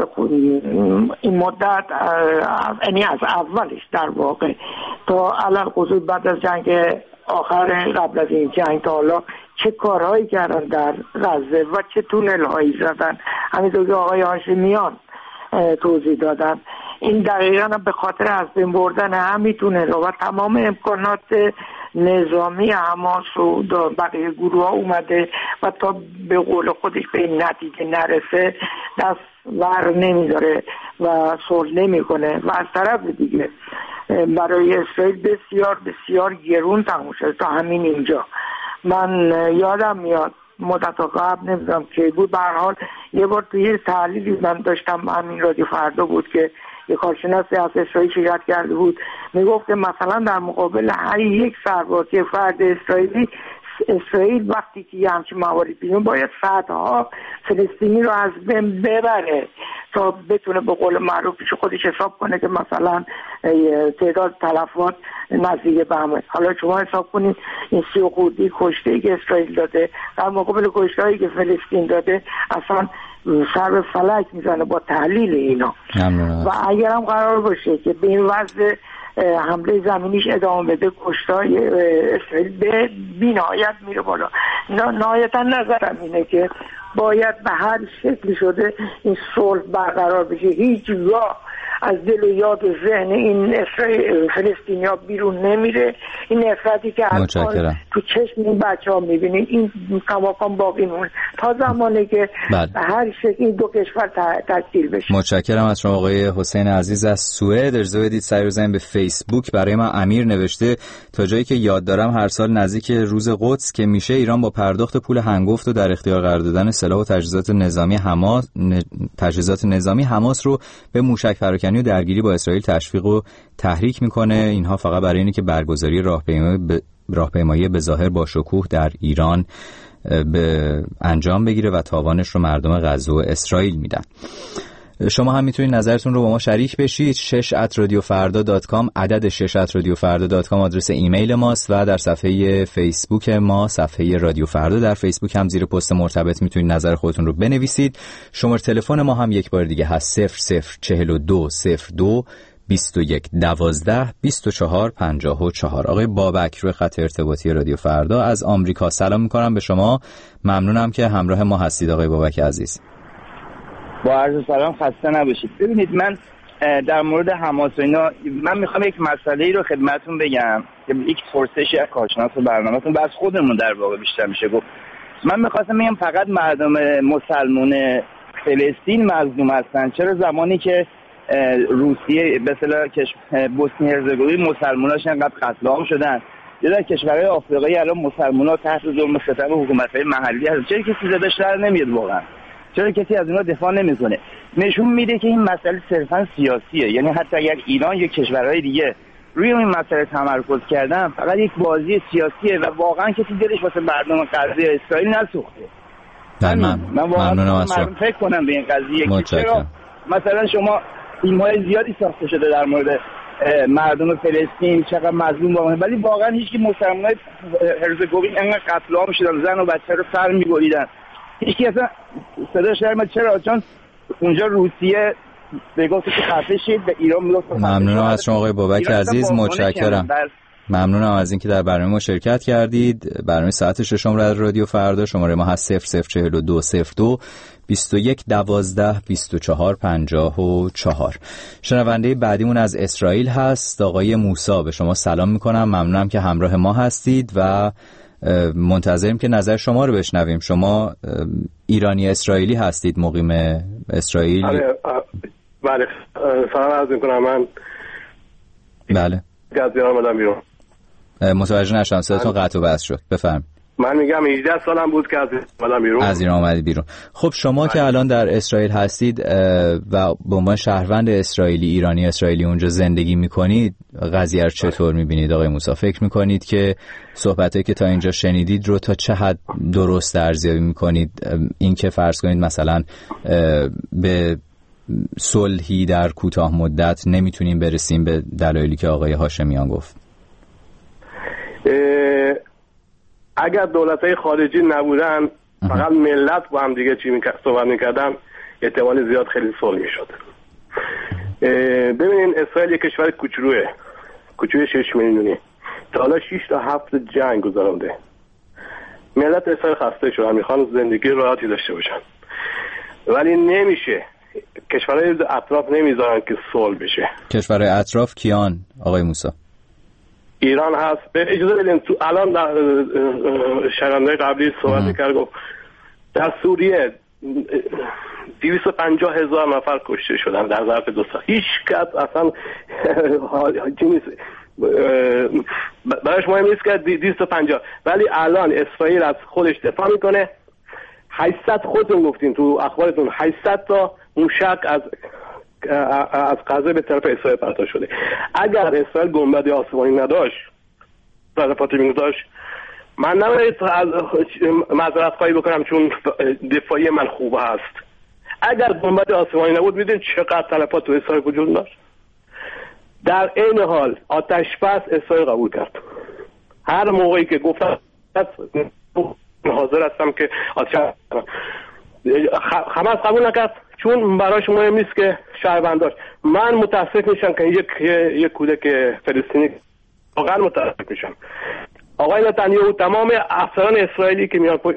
این مدت یعنی از اولش در واقع تا علل خصوص بعد از جنگ آخر قبل از این جنگ تا حالا چه کارهایی کردن در غزه و چه تونل هایی زدن، همینطور که آقای هاشمیان توضیح دادن. این دقیقا به خاطر از بین بردن همین تونل و تمام امکانات نظامی حماس و بقیه گروه ها اومده و تا به قول خودش به این نتیجه نرسه دست ور نمیداره و صلح نمیکنه و از طرف دیگه برای اسرائیل بسیار بسیار گرون تموم شده تا همین اینجا. من یادم میاد مدت قبل نمیدونم که بود، به هر حال یه بار توی تحلیلی من داشتم همین رادیو فردا بود که یه کارشناسی از اسرائیل شرکت کرده بود، میگفت که مثلا در مقابل هر یک سرباز یک فرد اسرائیلی اسرائیل وقتی که یه همچین مواردی بیرون باید صدها فلسطینی رو از بین ببره تا بتونه به قول معروف پیش خودش حساب کنه که مثلا تعداد تلفات نزدیک به همه. حالا شما حساب کنید این سی و خردی کشته‌ای که اسرائیل داده در مقابل کشته‌ای که فلسطین داده اصلا سر به فلک میزنه با تحلیل اینا. و اگر هم قرار باشه که به این وضع حمله زمینیش ادامه بده کشتای اسرائیل به بی‌نهایت میره بالا. نهایتا نظرم اینه که باید به هر شکلی شده این صلح برقرار بشه. هیچ جا از دل و یاد و ذهن این فلسطینیا بیرون نمیره. این نفرتی که الان تو چشم این بچه ها میبینید این کماکان باقی مونه تا زمانی که به هر شکل این دو کشور تشکیل بشه. متشکرم از شما آقای حسین عزیز از سوئد. اجازه بدید سری بزنیم به فیسبوک. برای من امیر نوشته تا جایی که یاد دارم هر سال نزدیک روز قدس که میشه ایران با پرداخت پول هنگفت و در اختیار قرار دادن سلاح و تجهیزات نظامی حماس تجهیزات نظامی حماس رو به موشک پراکنی و درگیری با اسرائیل تشویق و تحریک میکنه. اینها فقط برای اینه که برگزاری راهپیمایی به راهپیمایی به ظاهر با شکوه در ایران به انجام بگیره و تاوانش رو مردم غزه و اسرائیل میدن. شما هم میتونید نظرتون رو با ما شریک بشید. شش ات رادیو فردا دات کام عدد شش ات رادیو فردا دات کام آدرس ایمیل ماست و در صفحه فیسبوک ما، صفحه رادیو فردا در فیسبوک هم زیر پست مرتبط میتونید نظر خودتون رو بنویسید. شماره تلفن ما هم یک بار دیگه هست صفر صفر چهل و دو صفر دو بیست و یک دوازده بیست و چهار پنجاه و چهار. آقای بابک روی خط ارتباطی رادیو فردا از آمریکا، سلام میکنم به شما. ممنونم که همراه ما هستید آقای بابک عزیز. با عرض سلام، خسته نباشید. ببینید من در مورد حماس و اینا من میخوام یک مسئله‌ای رو خدمتتون بگم که یک پرسشی از کارشناس برنامه‌تون و از خودمون در واقع بیشتر میشه گفت. من میخواستم بگم فقط مردم مسلمان فلسطین مظلوم هستن. چرا زمانی که روسیه به اصطلاح بوسنی هرزگوین مسلماناش انقدر قتل عام شدن، یا در کشورهای آفریقایی الان مسلمان‌ها تحت ظلم ستم حکومت‌های محلی هستن، چرا کسی زدش در نمیاد واقعا؟ چرا کسی از اونها دفاع نمیکنه؟ نشون میده که این مسئله صرفا سیاسیه. یعنی حتی اگر ایران یا کشورهای دیگه روی این مسئله تمرکز کردن، فقط یک بازی سیاسیه و واقعا کسی دلش واسه مردم غزه اسرائیل نسوخته. من من واقعا مردم فکر کنم به این قضیه که چرا مثلا شما فیلم‌های زیادی ساخته شده در مورد مردم فلسطین چقدر مظلوم واقعا، ولی واقعا هیچ کی مسلمانای هرزگوین انقدر قتل عام شدن، زن و بچه رو سر می‌بریدن، هیچ کی اصلا صداش نمیاد. چرا؟ چون اونجا روسیه به گفت که خفه شید، به ایران میگفت. ممنونم از شما آقای بابک عزیز، متشکرم. ممنونم از اینکه در برنامه ما شرکت کردید. برنامه ساعت ششم رادیو فردا، شماره ما هست صفر صفر چهل و دو صفر دو بیست و یک دوازده بیست و چهار پنجاه و چهار. شنونده بعدیمون از اسرائیل هست، آقای موسی. به شما سلام میکنم، ممنونم که همراه ما هستید و منتظریم که نظر شما رو بشنویم. شما ایرانی اسرائیلی هستید، مقیم اسرائیل؟ بله، سلام عرض میکنم. من بله از ایران اومدم بیرون. متوجه نشدم، صداتون قطع و وصل شد. بفرمایید. من میگم هجده سالم بود که از ایران اومدم بیرون. از ایران اومدید بیرون. خب شما بله. که الان در اسرائیل هستید و به عنوان شهروند اسرائیلی، ایرانی اسرائیلی اونجا زندگی میکنید، قضیه رو چطور میبینید آقای موسی؟ فکر میکنید که صحبتایی که تا اینجا شنیدید رو تا چه حد درست ارزیابی میکنید؟ این که فرض کنید مثلا به صلحی در کوتاه مدت نمیتونیم برسیم به دلایلی که آقای هاشمیان گفت. اگر دولت‌های خارجی نبودن، فقط ملت با هم دیگه چی صحبت میکردن، احتمال زیاد خیلی صلح میشد. ببینین اسرائیل یک کشور کوچولوئه، کوچولوی شش میلیونی، تا حالا شش تا هفت جنگ گذرونده. ملت اسرائیل خسته شدن، میخوان زندگی راحتی داشته باشن، ولی نمیشه. کشورهای اطراف نمیذارن که صلح بشه. کشورهای اطراف کیان آقای موسی؟ ایران هست. به اجازه بدین، تو الان در شرمنده قبلی صحبت میکرد، گفت در سوریه دویست و پنجاه هزار نفر کشته شدن در ظرف دو سال. هیچ کس اصلا نیست برایش مهم نیست که دویست و پنجاه، ولی الان اسرائیل از خودش دفاع میکنه. هشتصد خودتون گفتین تو اخبارتون، هشتصد تا موشک از از غزه به طرف اسرائیل پرتاب شده. اگر اسرائیل گنبد آسمانی نداشت، تلفاتی می‌داشت، من نباید معذرت خواهی بکنم چون دفاعی من خوب هست. اگر گنبد آسمانی نبود، میدین چقدر تلفات تو اسرائیل وجود داشت. در این حال آتش بس اسرائیل قبول کرد. هر موقعی که گفتم حاضر هستم که آتش حماس قبول نکرد، چون براش مهم نیست که شهروند داشت. من متاسف میشم که یک یک کودک فلسطینی، واقعا متاسف میشم. آقای نتانیاهو تمام افسران اسرائیلی که میان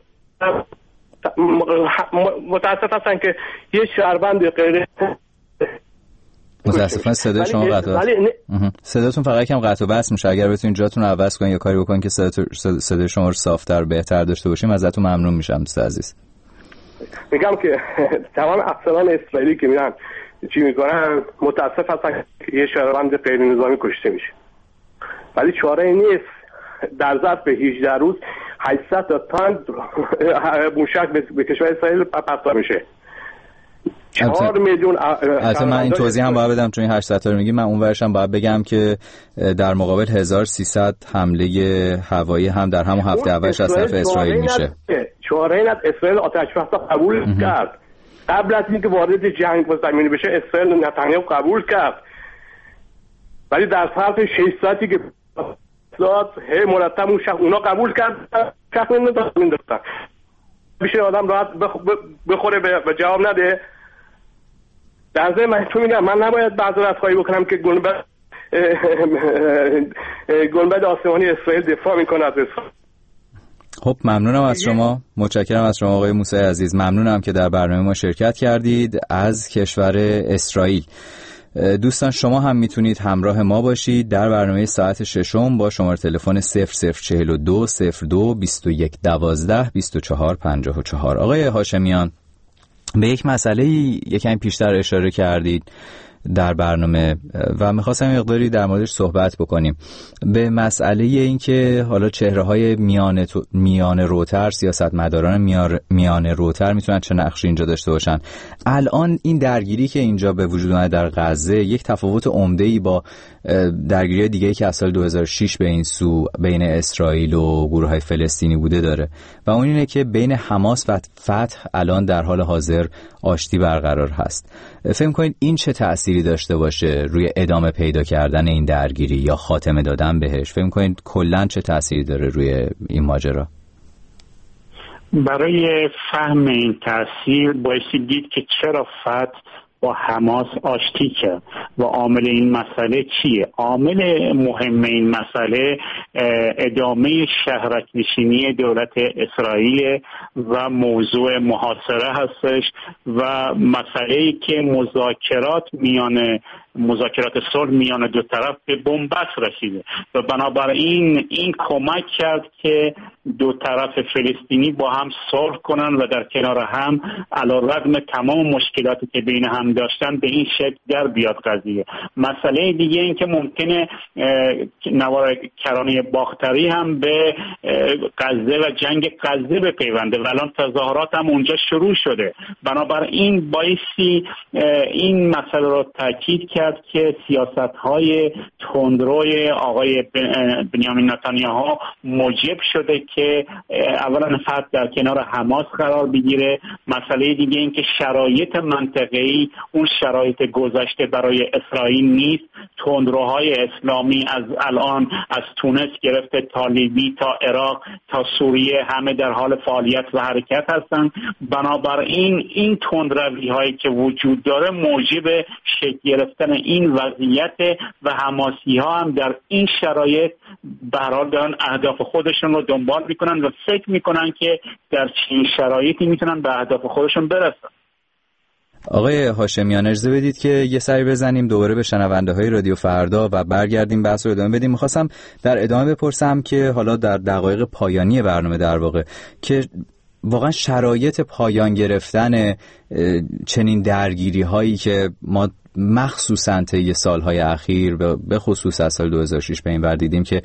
متاسف هستن که یه شهروند غیر متاسفانه صدای شما قطع و وصل. صداتون فقط کم قطع و وصل میشه. اگر بتونید جاتون رو عوض کنید یا کاری بکنید که صدای شما رو صافتر بهتر داشته باشیم، ازتون ممنون میشم دوست عزیز. میگم که تمام افسران اسرائیلی که میرن چی میکنن، متاسف هستن که یه شهروند غیر نظامی کشته میشه، ولی چاره نیست. در ظرف هجده روز هشتصد تا تن موشک به کشور اسرائیل پرتاب میشه. چهار میلیون البته من این توضیح هم باید بدم، چون این هشتصد تا رو میگی، من اون ورش هم باید بگم که در مقابل هزار و سیصد حمله هوایی هم در همون هفته اولش از طرف اسرائیل میشه. چهاره‌ای از اسرائیل آتش بس قبول اه. کرد. قبل از اینکه وارد جنگ و زمینی بشه اسرائیل نتانیاهو قبول کرد، ولی در صرف شش ساعتی که داد هی مرتب اون شخص اونا قبول کرد، شخص نمیدونستن میشه آدم راحت بخوره به جواب نده. در ضمن من تو میگم من نباید معذرت خواهی بکنم که گنبد گنبد آسمانی اسرائیل دفاع میکنه از اسرائیل. خب ممنونم از شما، متشکرم از شما آقای موسی عزیز، ممنونم که در برنامه ما شرکت کردید از کشور اسرائیل. دوستان شما هم میتونید همراه ما باشید در برنامه ساعت ششم با شماره تلفن صفر صفر چهل و دو صفر دو بیست و یک دوازده بیست و چهار پنجاه و چهار. آقای هاشمیان، به یک مسئله یکم پیشتر اشاره کردید در برنامه و میخواستم مقداری در موردش صحبت بکنیم، به مسئله این که حالا چهره‌های میان میان روتر، سیاستمداران میان روتر میتونن چه نقشی اینجا داشته باشن. الان این درگیری که اینجا به وجود اومده در غزه یک تفاوت عمده‌ای با درگیری دیگه‌ای که از سال دو هزار و شش به این سو بین اسرائیل و گروه‌های فلسطینی بوده داره و اون اینه که بین حماس و فتح الان در حال حاضر آشتی برقرار هست. فکر می‌کنید این چه تأثیری داشته باشه روی ادامه پیدا کردن این درگیری یا خاتمه دادن بهش؟ فکر می‌کنید کلاً چه تأثیری داره روی این ماجرا؟ برای فهم این تأثیر بایستی دید که چرا فتح با حماس آشتی کرد و عامل این مسئله چیه. عامل مهم این مسئله ادامه شهرک نشینی دولت اسرائیل و موضوع محاصره هستش و مسئله‌ای که مذاکرات میان مذاکرات صلح میان دو طرف به بنبست رسیده و بنابراین این کمک کرد که دو طرف فلسطینی با هم صلح کنن و در کنار هم علیرغم تمام مشکلاتی که بین هم داشتن به این شکل در بیاد قضیه. مسئله دیگه این که ممکنه نوار کرانه باختری هم به غزه و جنگ غزه بپیونده و الان تظاهرات هم اونجا شروع شده. بنابراین بایستی این مسئله رو تاکید کرد که سیاست‌های تندروی آقای بنیامین نتانیاهو موجب شده که اولا فتح در کنار حماس قرار بگیره. مسئله دیگه این که شرایط منطقه‌ای اون شرایط گذشته برای اسرائیل نیست. تندروهای اسلامی از الان از تونس گرفته تا لیبی تا عراق تا سوریه همه در حال فعالیت و حرکت هستند. بنابراین این تندروی‌هایی که وجود داره موجب شکل گرفتن این وضعیت و حماسی‌ها هم در این شرایط به هر حال دارن اهداف خودشون رو دنبال میکنن و فکر میکنن که در چه شرایطی میتونن به اهداف خودشون برسن. آقای هاشمیان اجازه بدید که یه سری بزنیم دوباره به شنونده های رادیو فردا و برگردیم بحث رو ادامه بدیم. میخواستم در ادامه بپرسم که حالا در دقایق پایانی برنامه در واقع که واقعا شرایط پایان گرفتن چنین درگیری هایی که ما مخصوصا طی سالهای اخیر به خصوص از سال دو هزار و شش به این ور دیدیم که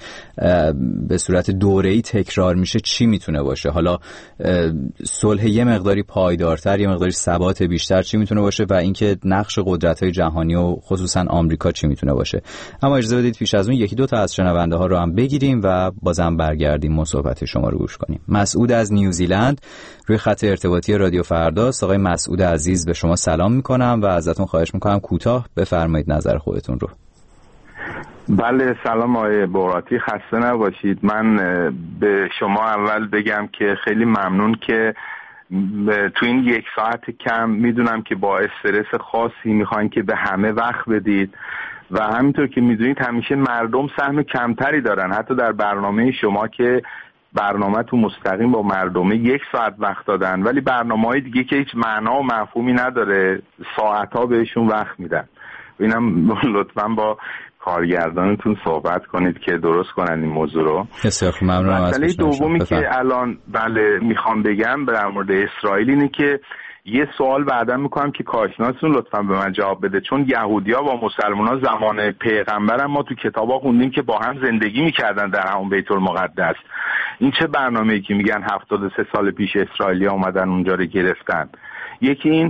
به صورت دوره‌ای تکرار میشه، چی میتونه باشه؟ حالا صلح یه مقداری پایدارتر، یه مقداری ثبات بیشتر چی میتونه باشه و اینکه نقش قدرت‌های جهانی و خصوصا آمریکا چی میتونه باشه؟ اما اجازه بدید پیش از اون یکی دو تا از شنونده ها رو هم بگیریم و بازم برگردیم و صحبت شما رو گوش کنیم. مسعود از نیوزیلند روی خط ارتباطی رادیو فرداست. آقای مسعود عزیز به شما سلام میکنم و ازتون خواهش میکنم کوتاه بفرمایید نظر خودتون رو. بله سلام آقای بوراتی، خسته نباشید. من به شما اول بگم که خیلی ممنون که تو این یک ساعت کم میدونم که با استرس خاصی میخواین که به همه وقت بدید و همینطور که میدونید همیشه مردم سهم کمتری دارن، حتی در برنامه شما که برنامه تو مستقیم با مردمه یک ساعت وقت دادن، ولی برنامه های دیگه که هیچ معنا و مفهومی نداره ساعت ها بهشون وقت میدن. اینم لطفاً با کارگردانتون صحبت کنید که درست کنن این موضوع رو. بسیار ممنونم. مسئله دومی که الان بله میخوام بگم در مورد اسرائیل اینه که یه سوال بعداً میکنم که کارشناسون لطفاً به من جواب بده، چون یهودی‌ها با مسلمان‌ها زمان پیغمبر ما تو کتابا خوندیم که با هم زندگی میکردن در همون بیت المقدس. این چه برنامه‌ای که میگن هفتاد و سه سال پیش اسرائیلی‌ها اومدن اونجا رو گرفتن؟ یکی این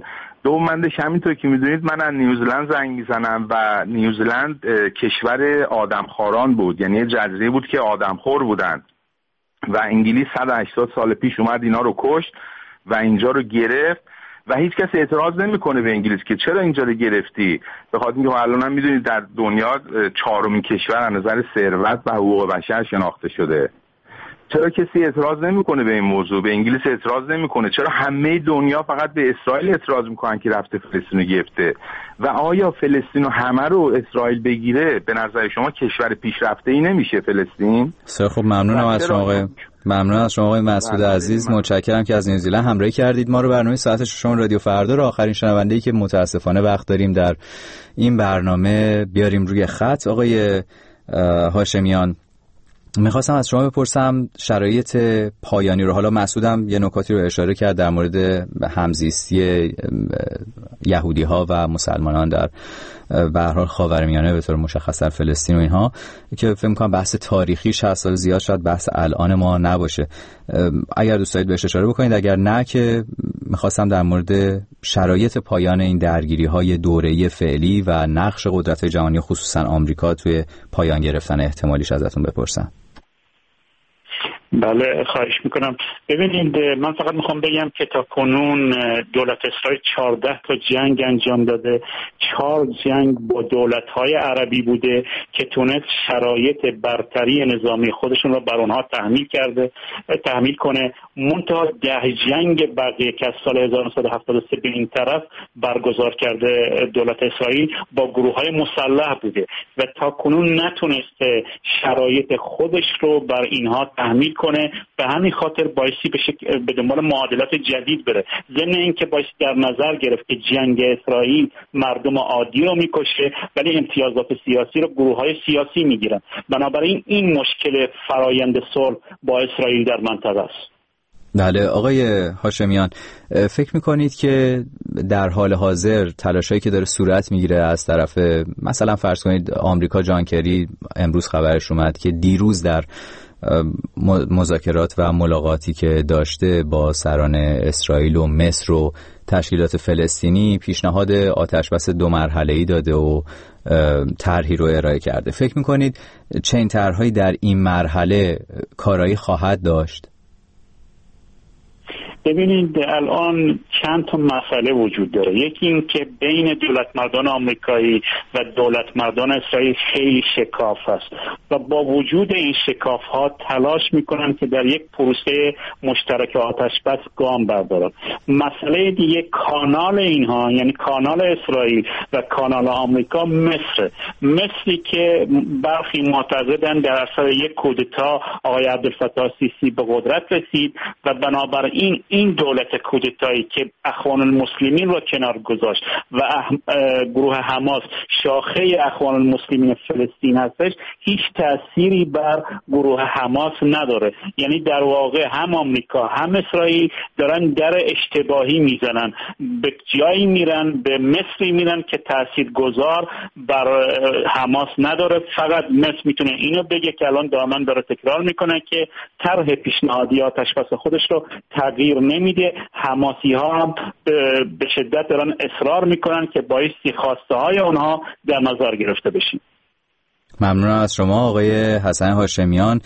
دومندش همینطور که میدونید من از نیوزلند زنگ میزنم و نیوزلند کشور آدمخواران بود، یعنی یه جزیره بود که آدمخور بودن و انگلیس صد و هشتاد سال پیش اومد اینا رو کشت و اینجا رو گرفت و هیچ کس اعتراض نمیکنه به انگلیس که چرا اینجا رو گرفتی، به خاطر اینکه الان هم میدونید در دنیا چهارمین کشور از نظر ثروت و حقوق بشر شناخته شده. چرا کسی اعتراض نمیکنه به این موضوع؟ به انگلیس اعتراض نمیکنه. چرا همه دنیا فقط به اسرائیل اعتراض میکنن که رفته فلسطین رو گرفته؟ و آیا فلسطین رو همه رو اسرائیل بگیره به نظر شما کشور پیشرفته ای نمیشه فلسطین؟ بسیار خب، ممنونم از شما آقای ممنون از شما آقای مسعود عزیز. متشکرم که از نیوزیلند همراهی کردید ما رو. برنامه ساعت ششم رادیو فردا رو آخرین شنونده‌ای که متاسفانه وقت داریم در این برنامه بیاریم روی خط. آقای هاشمیان، میخواستم از شما بپرسم شرایط پایانی رو، حالا مسعودم یه نکاتی رو اشاره کرد در مورد همزیستی یهودی ها و مسلمانان در به هر حال خاورمیانه به طور مشخص در فلسطین و اینها، که فکر می‌کنم بحث تاریخی شصت سال زیاد شاید بحث الان ما نباشه. اگر دوست دارید بهش اشاره بکنید، اگر نه که میخواستم در مورد شرایط پایان این درگیری‌های دوره‌ای فعلی و نقش قدرت‌های جهانی خصوصا آمریکا توی پایان گرفتن احتمالیش ازتون بپرسم. بله خواهش میکنم. ببینید من فقط میخوام بگم که تا کنون دولت اسرائیل چهارده تا جنگ انجام داده، چهار جنگ با دولت‌های عربی بوده که تونست شرایط برتری نظامی خودشون رو بر اونها تحمیل کرده تحمیل کنه. منتها ده جنگ بقیه که از سال هزار و نهصد و هفتاد و سه به این طرف برگزار کرده دولت اسرائیل با گروه‌های مسلح بوده و تا کنون نتونسته شرایط خودش رو بر اینها تحمیل کنه. به همین خاطر بایستی بشه به دنبال معادلات جدید بره، ضمن اینکه بایستی در نظر گرفت که جنگ اسرائیل مردم عادی رو میکشه ولی امتیازات سیاسی رو گروه‌های سیاسی میگیرن. بنابراین این مشکل فرایند صلح با اسرائیل در منطقه است. بله آقای هاشمیان، فکر میکنید که در حال حاضر تلاشایی که داره صورت میگیره از طرف مثلا فرض کنید آمریکا، جان کری امروز خبرش اومد که دیروز در مذاکرات و ملاقاتی که داشته با سران اسرائیل و مصر و تشکیلات فلسطینی پیشنهاد آتشبس دو مرحله‌ای داده و طرحی رو ارائه کرده، فکر میکنید چنین طرح‌هایی در این مرحله کارایی خواهد داشت؟ ببینید الان چند تا مسئله وجود داره. یکی این که بین دولت مردان آمریکایی و دولت مردان اسرائیل خیلی شکاف است و با وجود این شکاف ها تلاش میکنن که در یک پروسه مشترک آتشبس گام بردارن. مسئله دیگه کانال اینها، یعنی کانال اسرائیل و کانال آمریکا مصر مصری که برخی معتقدن در اثر یک کودتا آقای عبدالفتاح السیسی به قدرت رسید و بنابراین این دولت کودتایی که اخوان المسلمین را کنار گذاشت و گروه حماس شاخه اخوان المسلمین فلسطین هستش هیچ تأثیری بر گروه حماس نداره. یعنی در واقع هم آمریکا هم اسرائیل دارن در اشتباهی میزنن، به جایی میرن به مصری میرن که تاثیرگذار بر حماس نداره. فقط مصر میتونه اینو بگه که الان دائما داره تکرار میکنه که طرح پیشنهادی آتشبس خودش رو تغییر نمیده. حماسی ها هم به شدت دارن اصرار میکنن که بایستی خواسته های اونها در نظر گرفته بشین. ممنونم از شما آقای حسن هاشمیان،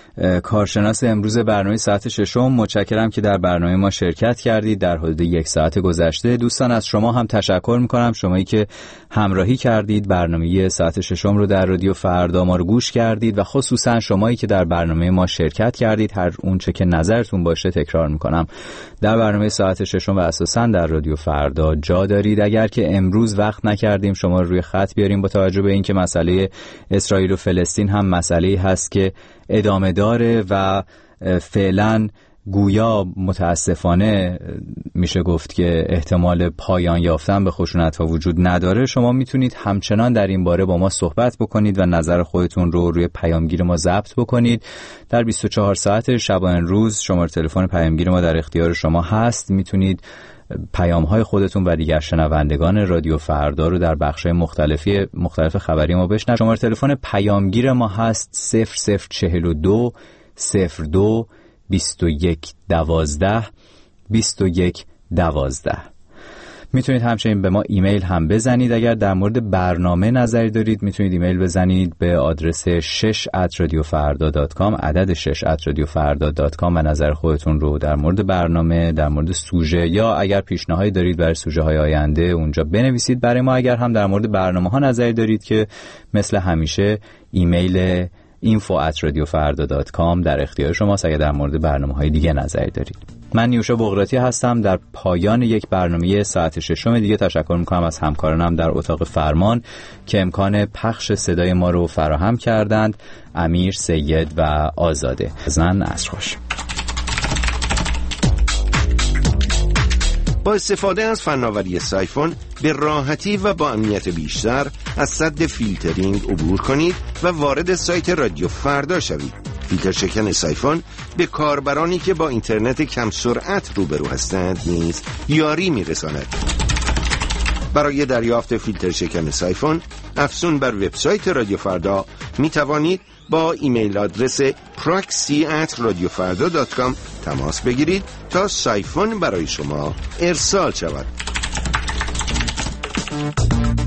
کارشناس امروز برنامه ساعت ششم. متشکرم که در برنامه ما شرکت کردید در حدود یک ساعت گذشته. دوستان از شما هم تشکر میکنم، شمایی که همراهی کردید، برنامه ساعت ششم رو در رادیو فردا ما رو گوش کردید و خصوصا شمایی که در برنامه ما شرکت کردید. هر اون چه که نظرتون باشه تکرار میکنم در برنامه ساعت ششم و اساسا در رادیو فردا جا دارید. اگر که امروز وقت نکردیم شما رو روی خط بیاریم با توجه به اینکه مسئله اسرائیل و فلسطین هم مسئله‌ای هست که ادامه داره و فعلا گویا متاسفانه میشه گفت که احتمال پایان یافتن به خشونت‌ها وجود نداره، شما میتونید همچنان در این باره با ما صحبت بکنید و نظر خودتون رو روی پیامگیر ما ضبط بکنید. در بیست و چهار ساعت شبانه روز شماره تلفن پیامگیر ما در اختیار شما هست. میتونید پیام‌های خودتون و دیگر شنوندگان رادیو فردا رو در بخش‌های مختلفی مختلف خبری ما بشنوید. شماره تلفن پیامگیر ما هست صفر صفر چهل و دو صفر دو بیست و یک دوازده بیست و یک دوازده. میتونید همچنین به ما ایمیل هم بزنید. اگر در مورد برنامه نظری دارید میتونید ایمیل بزنید به آدرس شش ات رادیو فردا دات کام، عدد شش ات رادیو فردا دات کام و نظر خودتون رو در مورد برنامه، در مورد سوژه یا اگر پیشنهادی دارید برای سوژه های آینده اونجا بنویسید برای ما. اگر هم در مورد برنامه ها نظری دارید که مثل همیشه ایمیل اینفو ات رادیو فردا دات کام در اختیار شماست اگر در مورد برنامه‌های دیگه نظری دارید. من نیوشا بغراتی هستم. در پایان یک برنامه ساعت ششم دیگه تشکر میکنم از همکارانم در اتاق فرمان که امکان پخش صدای ما رو فراهم کردند، امیر، سید و آزاده. زن عصر خوش. با استفاده از فناوری سایفون به راحتی و با امنیت بیشتر از سد فیلترینگ عبور کنید و وارد سایت رادیو فردا شوید. فیلتر شکن سایفون به کاربرانی که با اینترنت کم سرعت روبرو هستند نیز یاری میرساند. برای دریافت فیلتر شکن سایفون افزون بر وبسایت رادیو فردا می توانید با ایمیل آدرس پراکسی ات رادیو فردا دات کام تماس بگیرید تا سایفون برای شما ارسال شود.